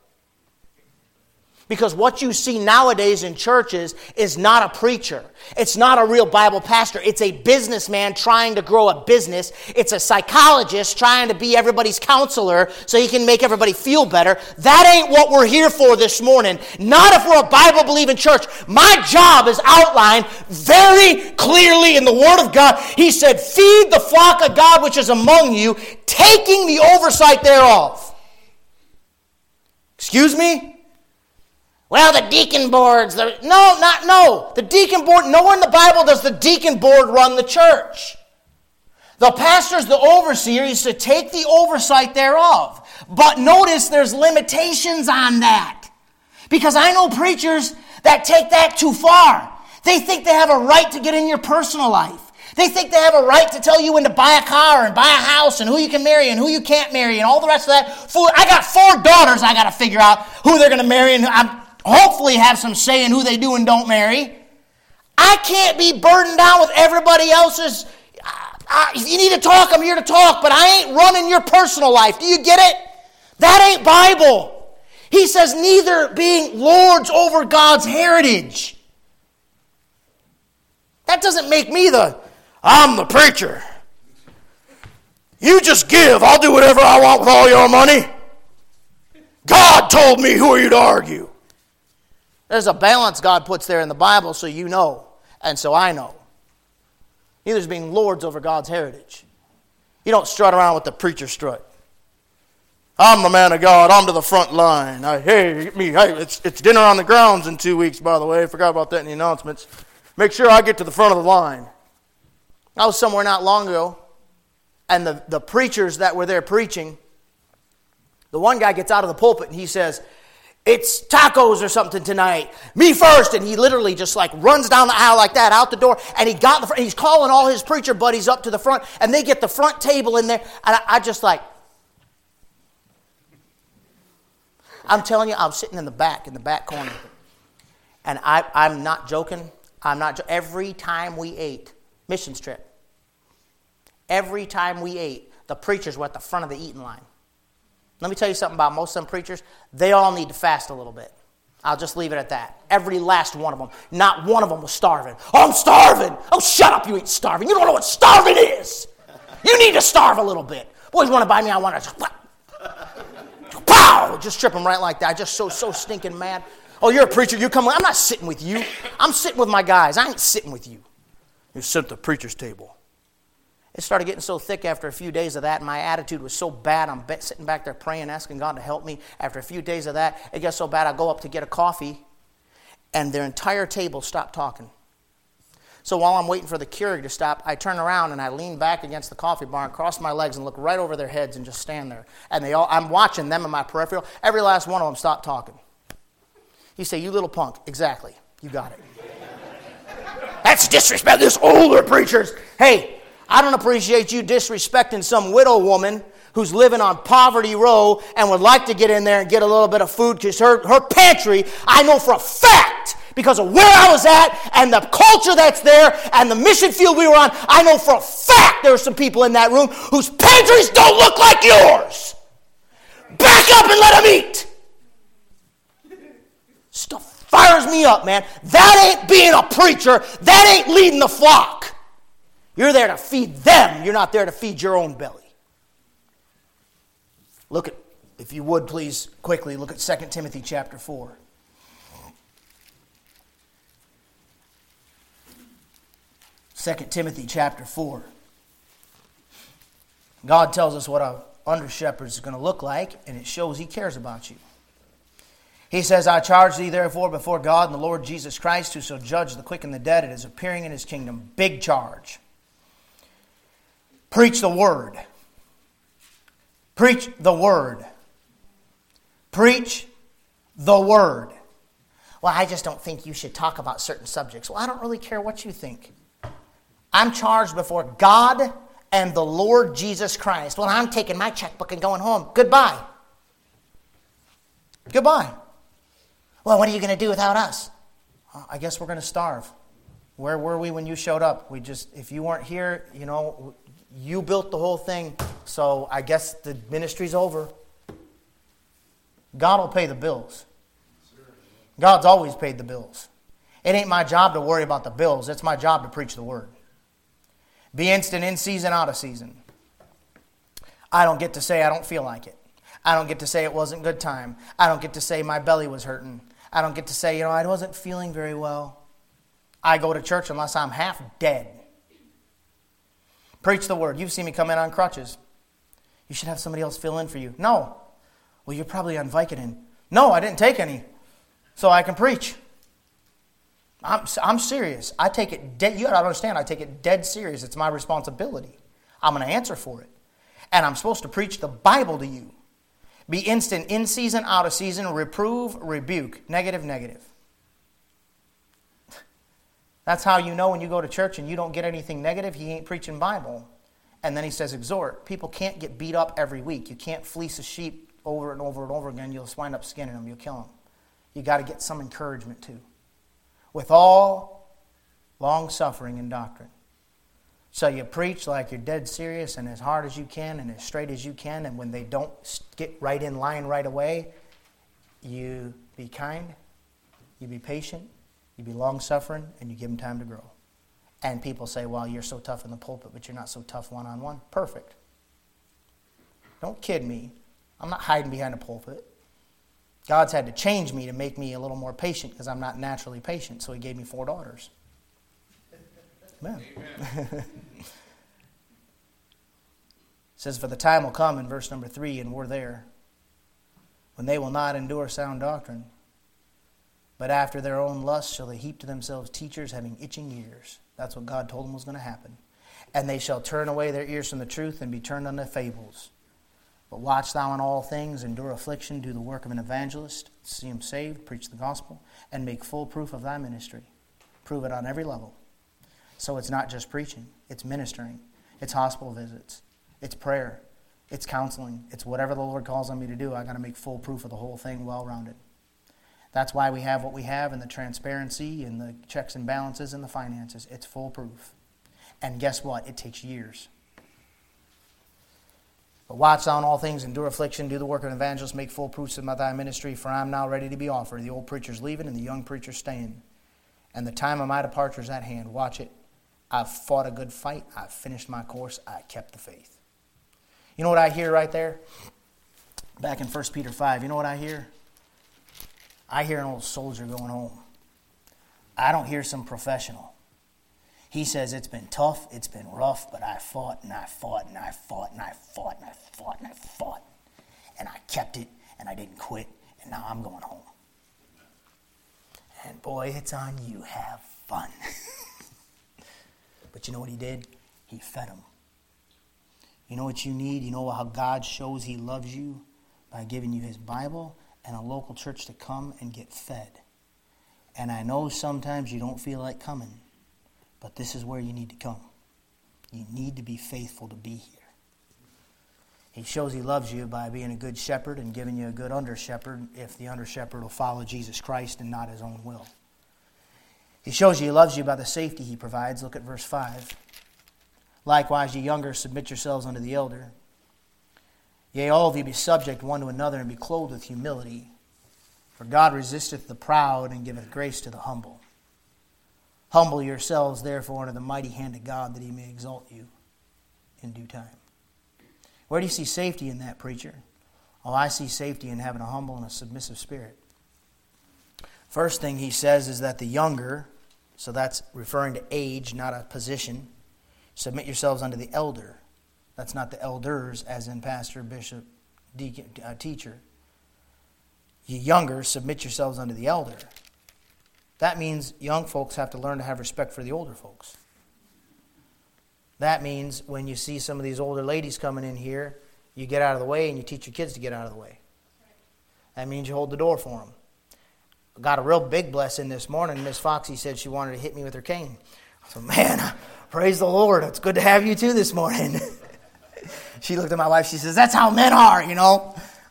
Because what you see nowadays in churches is not a preacher. It's not a real Bible pastor. It's a businessman trying to grow a business. It's a psychologist trying to be everybody's counselor so he can make everybody feel better. That ain't what we're here for this morning. Not if we're a Bible-believing church. My job is outlined very clearly in the Word of God. He said, feed the flock of God which is among you, taking the oversight thereof. Excuse me? Well, the deacon boards. The, no, not no. The deacon board, nowhere in the Bible does the deacon board run the church. The pastor's the overseer. He's to take the oversight thereof. But notice there's limitations on that. Because I know preachers that take that too far. They think they have a right to get in your personal life. They think they have a right to tell you when to buy a car and buy a house and who you can marry and who you can't marry and all the rest of that. Fool, I got four daughters I got to figure out who they're going to marry and I'm hopefully have some say in who they do and don't marry. I can't be burdened down with everybody else's. I, if you need to talk, I'm here to talk, but I ain't running your personal life. Do you get it? That ain't Bible. He says neither being lords over God's heritage. That doesn't make me the, I'm the preacher. You just give. I'll do whatever I want with all your money. God told me, who are you to argue? There's a balance God puts there in the Bible so you know, and so I know. Neither is being lords over God's heritage. You don't strut around with the preacher strut. I'm the man of God. I'm to the front line. I, hey, get me. Hey, it's, it's dinner on the grounds in two weeks, by the way. I forgot about that in the announcements. Make sure I get to the front of the line. I was somewhere not long ago, and the, the preachers that were there preaching, the one guy gets out of the pulpit and he says, it's tacos or something tonight. Me first. And he literally just like runs down the aisle like that, out the door. And he got the front, and he's calling all his preacher buddies up to the front. And they get the front table in there. And I, I just like, I'm telling you, I was sitting in the back, in the back corner. And I, I'm not joking. I'm not. Every time we ate, missions trip, every time we ate, the preachers were at the front of the eating line. Let me tell you something about most of them preachers. They all need to fast a little bit. I'll just leave it at that. Every last one of them. Not one of them was starving. Oh, I'm starving. Oh, shut up. You ain't starving. You don't know what starving is. You need to starve a little bit. Boys want to buy me. I want to. Pow! Just trip them right like that. I just so, so stinking mad. Oh, you're a preacher. You come. I'm not sitting with you. I'm sitting with my guys. I ain't sitting with you. You sit at the preacher's table. It started getting so thick after a few days of that, and my attitude was so bad. I'm sitting back there praying, asking God to help me. After a few days of that, it gets so bad I go up to get a coffee, and their entire table stopped talking. So while I'm waiting for the Keurig to stop, I turn around and I lean back against the coffee bar and cross my legs and look right over their heads and just stand there. And they all, I'm watching them in my peripheral. Every last one of them stopped talking. You say, you little punk. Exactly. You got it. That's disrespect. This older preachers. Hey, I don't appreciate you disrespecting some widow woman who's living on Poverty Row and would like to get in there and get a little bit of food because her, her pantry, I know for a fact, because of where I was at and the culture that's there and the mission field we were on, I know for a fact there are some people in that room whose pantries don't look like yours. Back up and let them eat. Stuff fires me up, man. That ain't being a preacher. That ain't leading the flock. You're there to feed them. You're not there to feed your own belly. Look at, if you would please, quickly, look at Second Timothy chapter four. Second Timothy chapter four. God tells us what a under shepherd is going to look like, and it shows he cares about you. He says, I charge thee therefore before God and the Lord Jesus Christ, who shall judge the quick and the dead at his appearing in his kingdom. Big charge. Preach the word. Preach the word. Preach the word. Well, I just don't think you should talk about certain subjects. Well, I don't really care what you think. I'm charged before God and the Lord Jesus Christ. Well, I'm taking my checkbook and going home. Goodbye. Goodbye. Well, what are you going to do without us? Well, I guess we're going to starve. Where were we when you showed up? We just, if you weren't here, you know, you built the whole thing, so I guess the ministry's over. God will pay the bills. God's always paid the bills. It ain't my job to worry about the bills. It's my job to preach the word. Be instant in season, out of season. I don't get to say I don't feel like it. I don't get to say it wasn't good time. I don't get to say my belly was hurting. I don't get to say, you know, I wasn't feeling very well. I go to church unless I'm half dead. Preach the word. You've seen me come in on crutches. You should have somebody else fill in for you. No. Well, you're probably on Vicodin. No, I didn't take any, so I can preach. I'm, I'm serious. I take it dead. You got to understand, I take it dead serious. It's my responsibility. I'm going to answer for it. And I'm supposed to preach the Bible to you. Be instant in season, out of season, reprove, rebuke, negative, negative. That's how you know when you go to church and you don't get anything negative, he ain't preaching Bible. And then he says exhort. People can't get beat up every week. You can't fleece a sheep over and over and over again. You'll wind up skinning them. You'll kill them. You got to get some encouragement too. With all long suffering and doctrine. So you preach like you're dead serious and as hard as you can and as straight as you can. And when they don't get right in line right away, you be kind, you be patient, you be long suffering, and you give them time to grow. And people say, well, you're so tough in the pulpit, but you're not so tough one-on-one. Perfect. Don't kid me. I'm not hiding behind a pulpit. God's had to change me to make me a little more patient because I'm not naturally patient. So he gave me four daughters. Amen. Amen. It says, for the time will come in verse number three, and we're there, when they will not endure sound doctrine, but after their own lusts shall they heap to themselves teachers having itching ears. That's what God told them was going to happen. And they shall turn away their ears from the truth and be turned unto fables. But watch thou in all things, endure affliction, do the work of an evangelist, see them saved, preach the gospel, and make full proof of thy ministry. Prove it on every level. So it's not just preaching, it's ministering, it's hospital visits, it's prayer, it's counseling, it's whatever the Lord calls on me to do. I got to make full proof of the whole thing, well-rounded. That's why we have what we have in the transparency and the checks and balances and the finances. It's full proof. And guess what? It takes years. But watch thou in all things, endure affliction, do the work of an evangelist, make full proofs of thy ministry, for I am now ready to be offered. The old preacher's leaving and the young preacher's staying. And the time of my departure is at hand. Watch it. I've fought a good fight. I've finished my course. I kept the faith. You know what I hear right there? Back in First Peter five, you know what I hear? I hear an old soldier going home. I don't hear some professional. He says, it's been tough, it's been rough, but I fought and I fought and I fought and I fought and I fought and I fought. And I kept it and I didn't quit, and now I'm going home. And boy, it's on you. Have fun. But you know what he did? He fed them. You know what you need? You know how God shows he loves you? By giving you his Bible and a local church to come and get fed. And I know sometimes you don't feel like coming, but this is where you need to come. You need to be faithful to be here. He shows he loves you by being a good shepherd and giving you a good under-shepherd if the under-shepherd will follow Jesus Christ and not his own will. He shows you he loves you by the safety he provides. Look at verse five. Likewise, ye younger, submit yourselves unto the elder. Yea, all of you be subject one to another, and be clothed with humility. For God resisteth the proud, and giveth grace to the humble. Humble yourselves, therefore, under the mighty hand of God, that he may exalt you in due time. Where do you see safety in that, preacher? Oh, I see safety in having a humble and a submissive spirit. First thing he says is that the younger, so that's referring to age, not a position, submit yourselves unto the elder. That's not the elders, as in pastor, bishop, deacon, uh, teacher. You younger, submit yourselves unto the elder. That means young folks have to learn to have respect for the older folks. That means when you see some of these older ladies coming in here, you get out of the way and you teach your kids to get out of the way. That means you hold the door for them. I got a real big blessing this morning. Miss Foxy said she wanted to hit me with her cane. I said, man, praise the Lord. It's good to have you too this morning. She looked at my wife. She says, that's how men are, you know.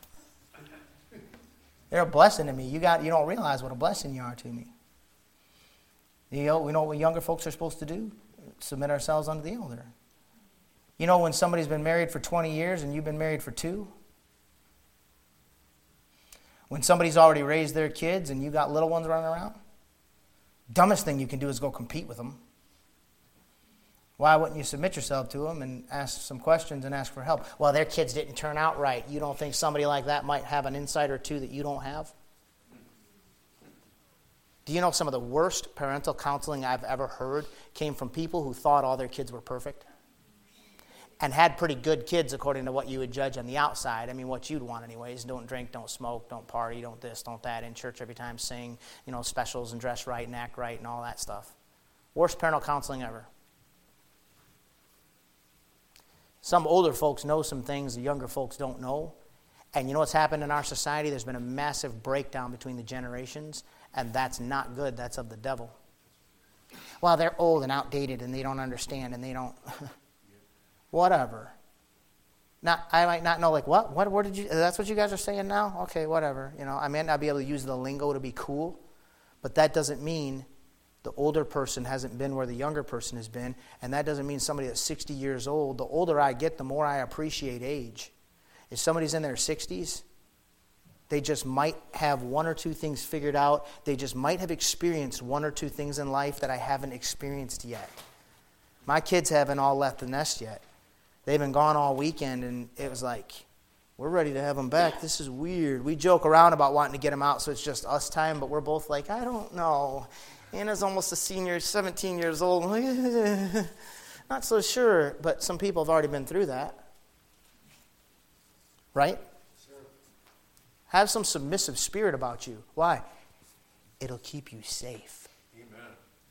They're a blessing to me. You got, you don't realize what a blessing you are to me. You know, we know what younger folks are supposed to do? Submit ourselves unto the elder. You know when somebody's been married for twenty years and you've been married for two? When somebody's already raised their kids and you got little ones running around? Dumbest thing you can do is go compete with them. Why wouldn't you submit yourself to them and ask some questions and ask for help? Well, their kids didn't turn out right. You don't think somebody like that might have an insight or two that you don't have? Do you know some of the worst parental counseling I've ever heard came from people who thought all their kids were perfect? and had pretty good kids according to what you would judge on the outside. I mean, what you'd want anyways. Don't drink, don't smoke, don't party, don't this, don't that. In church every time, sing, you know, specials and dress right and act right and all that stuff. Worst parental counseling ever. Some older folks know some things the younger folks don't know. And you know what's happened in our society? There's been a massive breakdown between the generations, and that's not good. That's of the devil. Well, they're old and outdated, and they don't understand, and they don't... Whatever. Not, I might not know, like, what? What? Where did you... That's what you guys are saying now? Okay, whatever. You know, I may not be able to use the lingo to be cool, but that doesn't mean the older person hasn't been where the younger person has been, and that doesn't mean somebody that's sixty years old. The older I get, the more I appreciate age. If somebody's in their sixties, they just might have one or two things figured out. They just might have experienced one or two things in life that I haven't experienced yet. My kids haven't all left the nest yet. They've been gone all weekend, and it was like, we're ready to have them back. This is weird. We joke around about wanting to get them out so it's just us time, but we're both like, I don't know. Anna's almost a senior, seventeen years old. Not so sure, but some people have already been through that. Right? Sure. Have some submissive spirit about you. Why? It'll keep you safe. Amen. Yeah.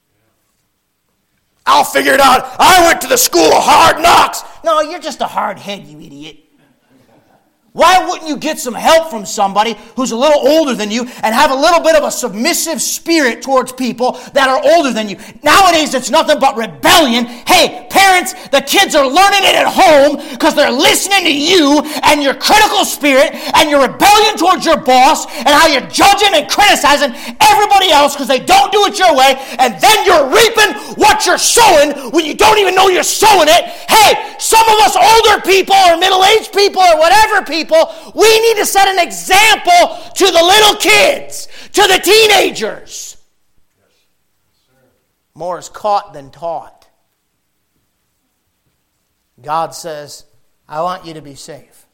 I'll figure it out. I went to the school of hard knocks. No, you're just a hard head, you idiot. Why wouldn't you get some help from somebody who's a little older than you and have a little bit of a submissive spirit towards people that are older than you? Nowadays, it's nothing but rebellion. Hey, parents, the kids are learning it at home because they're listening to you and your critical spirit and your rebellion towards your boss and how you're judging and criticizing everybody else because they don't do it your way, and then you're reaping what you're sowing when you don't even know you're sowing it. Hey, some of us older people or middle-aged people or whatever people, we need to set an example to the little kids, to the teenagers. More is caught than taught. God says, I want you to be safe.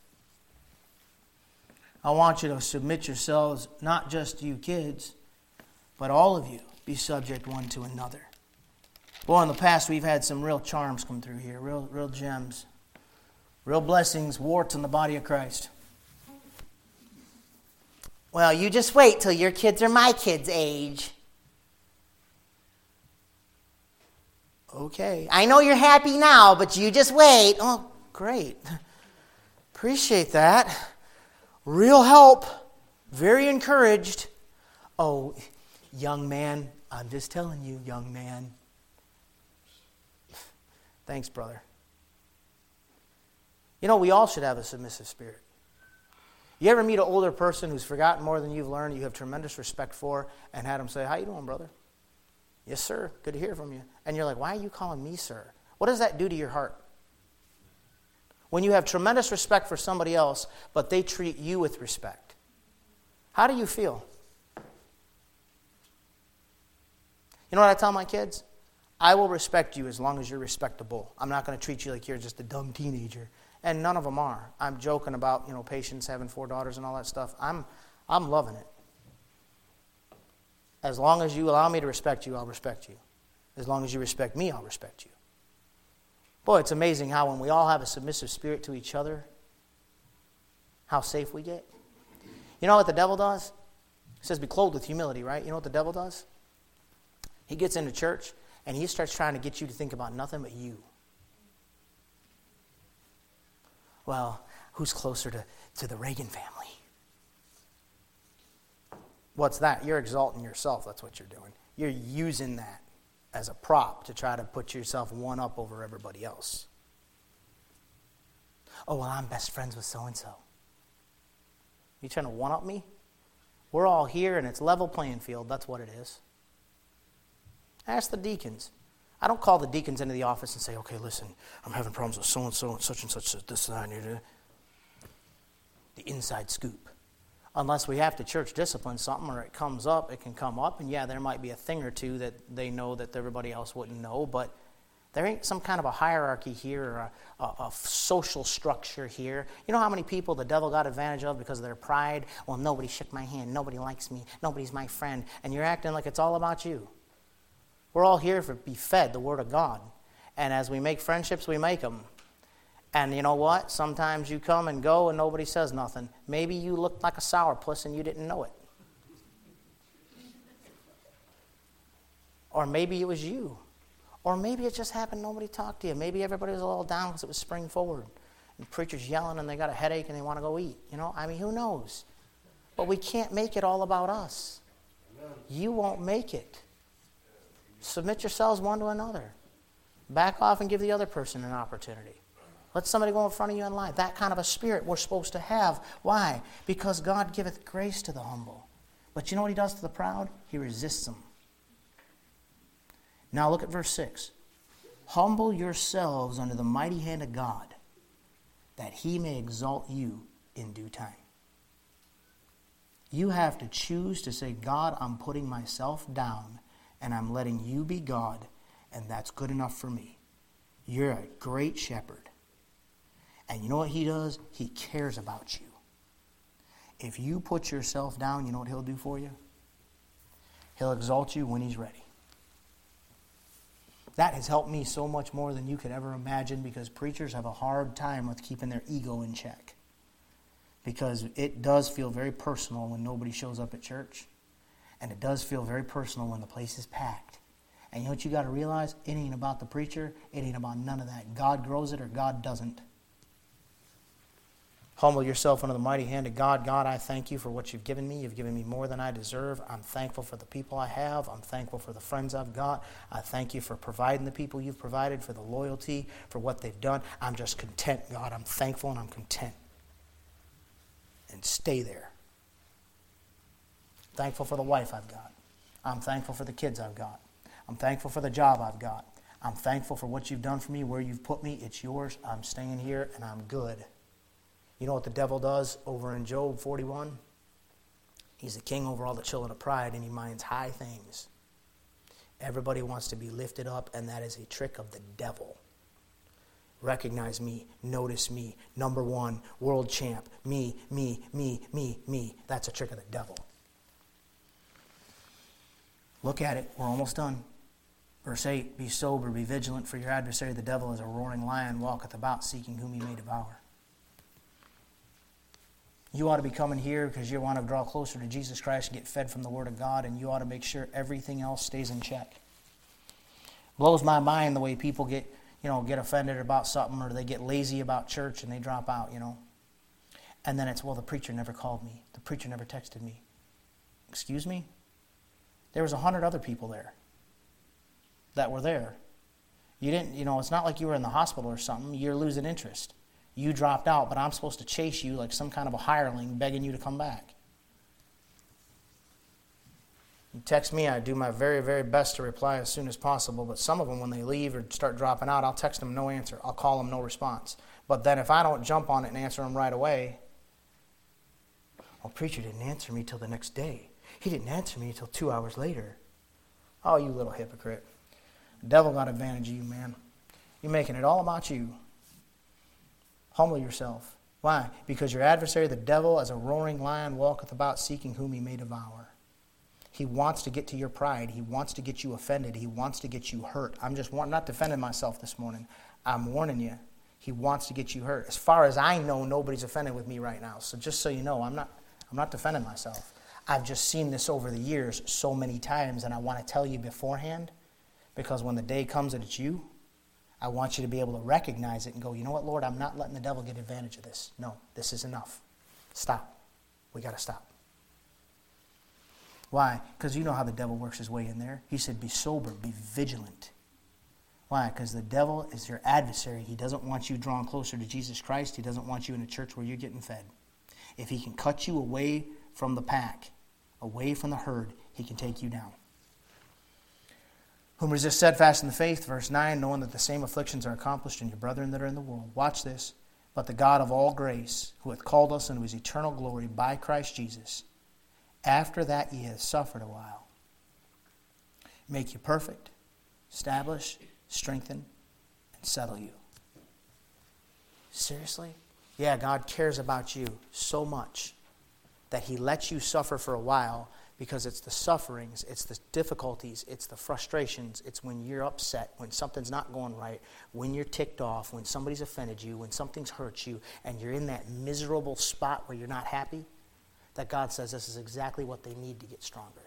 I want you to submit yourselves, not just you kids, but all of you, be subject one to another. Well, in the past, we've had some real charms come through here, real, real gems. Real blessings, warts in the body of Christ. Well, you just wait till your kids are my kids' age. Okay. I know you're happy now, but you just wait. Oh, great. Appreciate that. Real help. Very encouraged. Oh, young man, I'm just telling you, young man. Thanks, brother. You know, we all should have a submissive spirit. You ever meet an older person who's forgotten more than you've learned, you have tremendous respect for, and had them say, how you doing, brother? Yes, sir. Good to hear from you. And you're like, why are you calling me sir? What does that do to your heart? When you have tremendous respect for somebody else, but they treat you with respect, how do you feel? You know what I tell my kids? I will respect you as long as you're respectable. I'm not going to treat you like you're just a dumb teenager. And none of them are. I'm joking about, you know, patience, having four daughters and all that stuff. I'm I'm loving it. As long as you allow me to respect you, I'll respect you. As long as you respect me, I'll respect you. Boy, it's amazing how when we all have a submissive spirit to each other, how safe we get. You know what the devil does? He says be clothed with humility, right? You know what the devil does? He gets into church and he starts trying to get you to think about nothing but you. Well, who's closer to, to the Reagan family? What's that? You're exalting yourself. That's what you're doing. You're using that as a prop to try to put yourself one up over everybody else. Oh, well, I'm best friends with so-and-so. You trying to one up me? We're all here and it's level playing field. That's what it is. Ask the deacons. I don't call the deacons into the office and say, okay, listen, I'm having problems with so-and-so and such and such, this and that. The inside scoop. Unless we have to church discipline something or it comes up, it can come up. And yeah, there might be a thing or two that they know that everybody else wouldn't know. But there ain't some kind of a hierarchy here or a, a, a social structure here. You know how many people the devil got advantage of because of their pride? Well, nobody shook my hand. Nobody likes me. Nobody's my friend. And you're acting like it's all about you. We're all here to be fed the Word of God. And as we make friendships, we make them. And you know what? Sometimes you come and go and nobody says nothing. Maybe you looked like a sourpuss and you didn't know it. Or maybe it was you. Or maybe it just happened nobody talked to you. Maybe everybody was a little down because it was spring forward. And preacher's yelling and they got a headache and they want to go eat. You know, I mean, who knows? But we can't make it all about us. You won't make it. Submit yourselves one to another. Back off and give the other person an opportunity. Let somebody go in front of you in line. That kind of a spirit we're supposed to have. Why? Because God giveth grace to the humble. But you know what he does to the proud? He resists them. Now look at verse six. Humble yourselves under the mighty hand of God, that he may exalt you in due time. You have to choose to say, God, I'm putting myself down, and I'm letting you be God, and that's good enough for me. You're a great shepherd. And you know what he does? He cares about you. If you put yourself down, you know what he'll do for you? He'll exalt you when he's ready. That has helped me so much more than you could ever imagine, because preachers have a hard time with keeping their ego in check. Because it does feel very personal when nobody shows up at church. And it does feel very personal when the place is packed. And you know what you got to realize? It ain't about the preacher. It ain't about none of that. God grows it or God doesn't. Humble yourself under the mighty hand of God. God, I thank you for what you've given me. You've given me more than I deserve. I'm thankful for the people I have. I'm thankful for the friends I've got. I thank you for providing the people you've provided, for the loyalty, for what they've done. I'm just content, God. I'm thankful and I'm content. And stay there. Thankful for the wife I've got. I'm thankful for the kids I've got. I'm thankful for the job I've got. I'm thankful for what you've done for me, where you've put me. It's yours. I'm staying here and I'm good. You know what the devil does over in Job forty-one? He's the king over all the children of pride, and he minds high things. Everybody wants to be lifted up, and that is a trick of the devil. Recognize me, notice me, number one, world champ, me, me, me, me, me. That's a trick of the devil. Look at it, we're almost done. Verse eight, be sober, be vigilant, for your adversary the devil is a roaring lion, walketh about, seeking whom he may devour. You ought to be coming here because you want to draw closer to Jesus Christ and get fed from the Word of God, and you ought to make sure everything else stays in check. Blows my mind the way people get, you know, get offended about something, or they get lazy about church and they drop out, you know. And then it's, well, the preacher never called me. The preacher never texted me. Excuse me? There was a hundred other people there that were there. You didn't, you know, it's not like you were in the hospital or something. You're losing interest. You dropped out, but I'm supposed to chase you like some kind of a hireling begging you to come back. You text me, I do my very, very best to reply as soon as possible, but some of them, when they leave or start dropping out, I'll text them no answer. I'll call them no response. But then if I don't jump on it and answer them right away, well, preacher didn't answer me till the next day. He didn't answer me until two hours later. Oh, you little hypocrite. The devil got advantage of you, man. You're making it all about you. Humble yourself. Why? Because your adversary, the devil, as a roaring lion, walketh about seeking whom he may devour. He wants to get to your pride. He wants to get you offended. He wants to get you hurt. I'm just want, not defending myself this morning. I'm warning you. He wants to get you hurt. As far as I know, nobody's offended with me right now. So just so you know, I'm not, I'm not defending myself. I've just seen this over the years so many times, and I want to tell you beforehand, because when the day comes that it's you, I want you to be able to recognize it and go, you know what, Lord, I'm not letting the devil get advantage of this. No, this is enough. Stop. We got to stop. Why? Because you know how the devil works his way in there. He said, be sober, be vigilant. Why? Because the devil is your adversary. He doesn't want you drawn closer to Jesus Christ. He doesn't want you in a church where you're getting fed. If he can cut you away from the pack, away from the herd, he can take you down. Whom resist steadfast in the faith, verse nine, knowing that the same afflictions are accomplished in your brethren that are in the world. Watch this. But the God of all grace, who hath called us into his eternal glory by Christ Jesus, after that ye have suffered a while, make you perfect, establish, strengthen, and settle you. Seriously? Yeah, God cares about you so much that he lets you suffer for a while, Because it's the sufferings, it's the difficulties, it's the frustrations, it's when you're upset, when something's not going right, when you're ticked off, when somebody's offended you, when something's hurt you, and you're in that miserable spot where you're not happy, that God says this is exactly what they need to get stronger.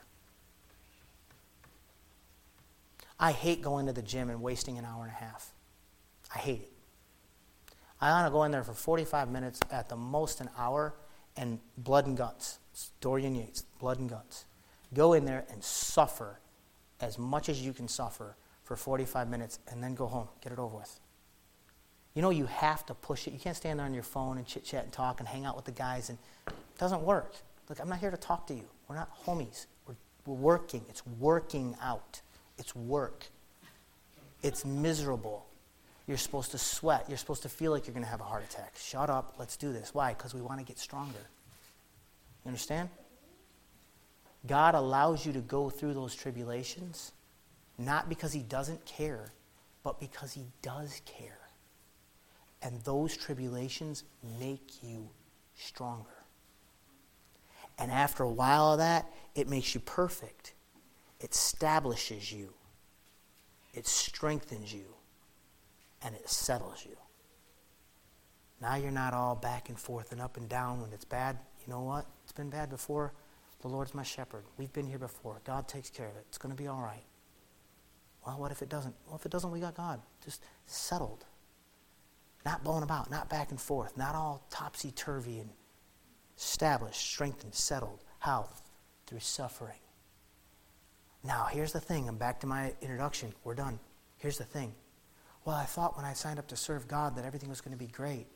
I hate going to the gym and wasting an hour and a half. I hate it. I want to go in there for forty-five minutes, at the most an hour, and blood and guts. Dorian Yates, blood and guts. Go in there and suffer as much as you can suffer for forty-five minutes and then go home. Get it over with. You know, you have to push it. You can't stand there on your phone and chit-chat and talk and hang out with the guys. And it doesn't work. Look, I'm not here to talk to you. We're not homies. We're, we're working. It's working out. It's work. It's miserable. You're supposed to sweat. You're supposed to feel like you're going to have a heart attack. Shut up. Let's do this. Why? Because we want to get stronger. You understand? God allows you to go through those tribulations, not because he doesn't care, but because he does care. And those tribulations make you stronger. And after a while of that, it makes you perfect. It establishes you. It strengthens you. And it settles you. Now you're not all back and forth and up and down when it's bad. You know what? It's been bad before. The Lord's my shepherd. We've been here before. God takes care of it. It's going to be all right. Well, what if it doesn't? Well, if it doesn't, we got God. Just settled. Not blowing about, not back and forth, not all topsy-turvy, and established, strengthened, settled. How? Through suffering. Now, here's the thing. I'm back to my introduction. We're done. Here's the thing. Well, I thought when I signed up to serve God that everything was going to be great.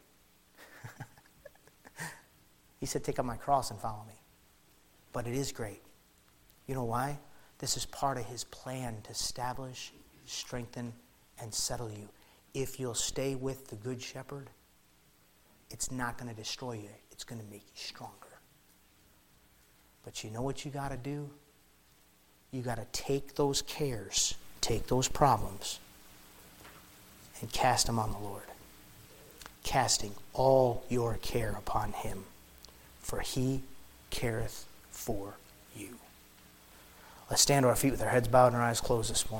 He said, take up my cross and follow me. But it is great. You know why? This is part of his plan to establish, strengthen, and settle you. If you'll stay with the Good Shepherd, it's not going to destroy you. It's going to make you stronger. But you know what you got to do? You got to take those cares, take those problems, and cast them on the Lord. Casting all your care upon him, for he careth for you. Let's stand to our feet with our heads bowed and our eyes closed this morning.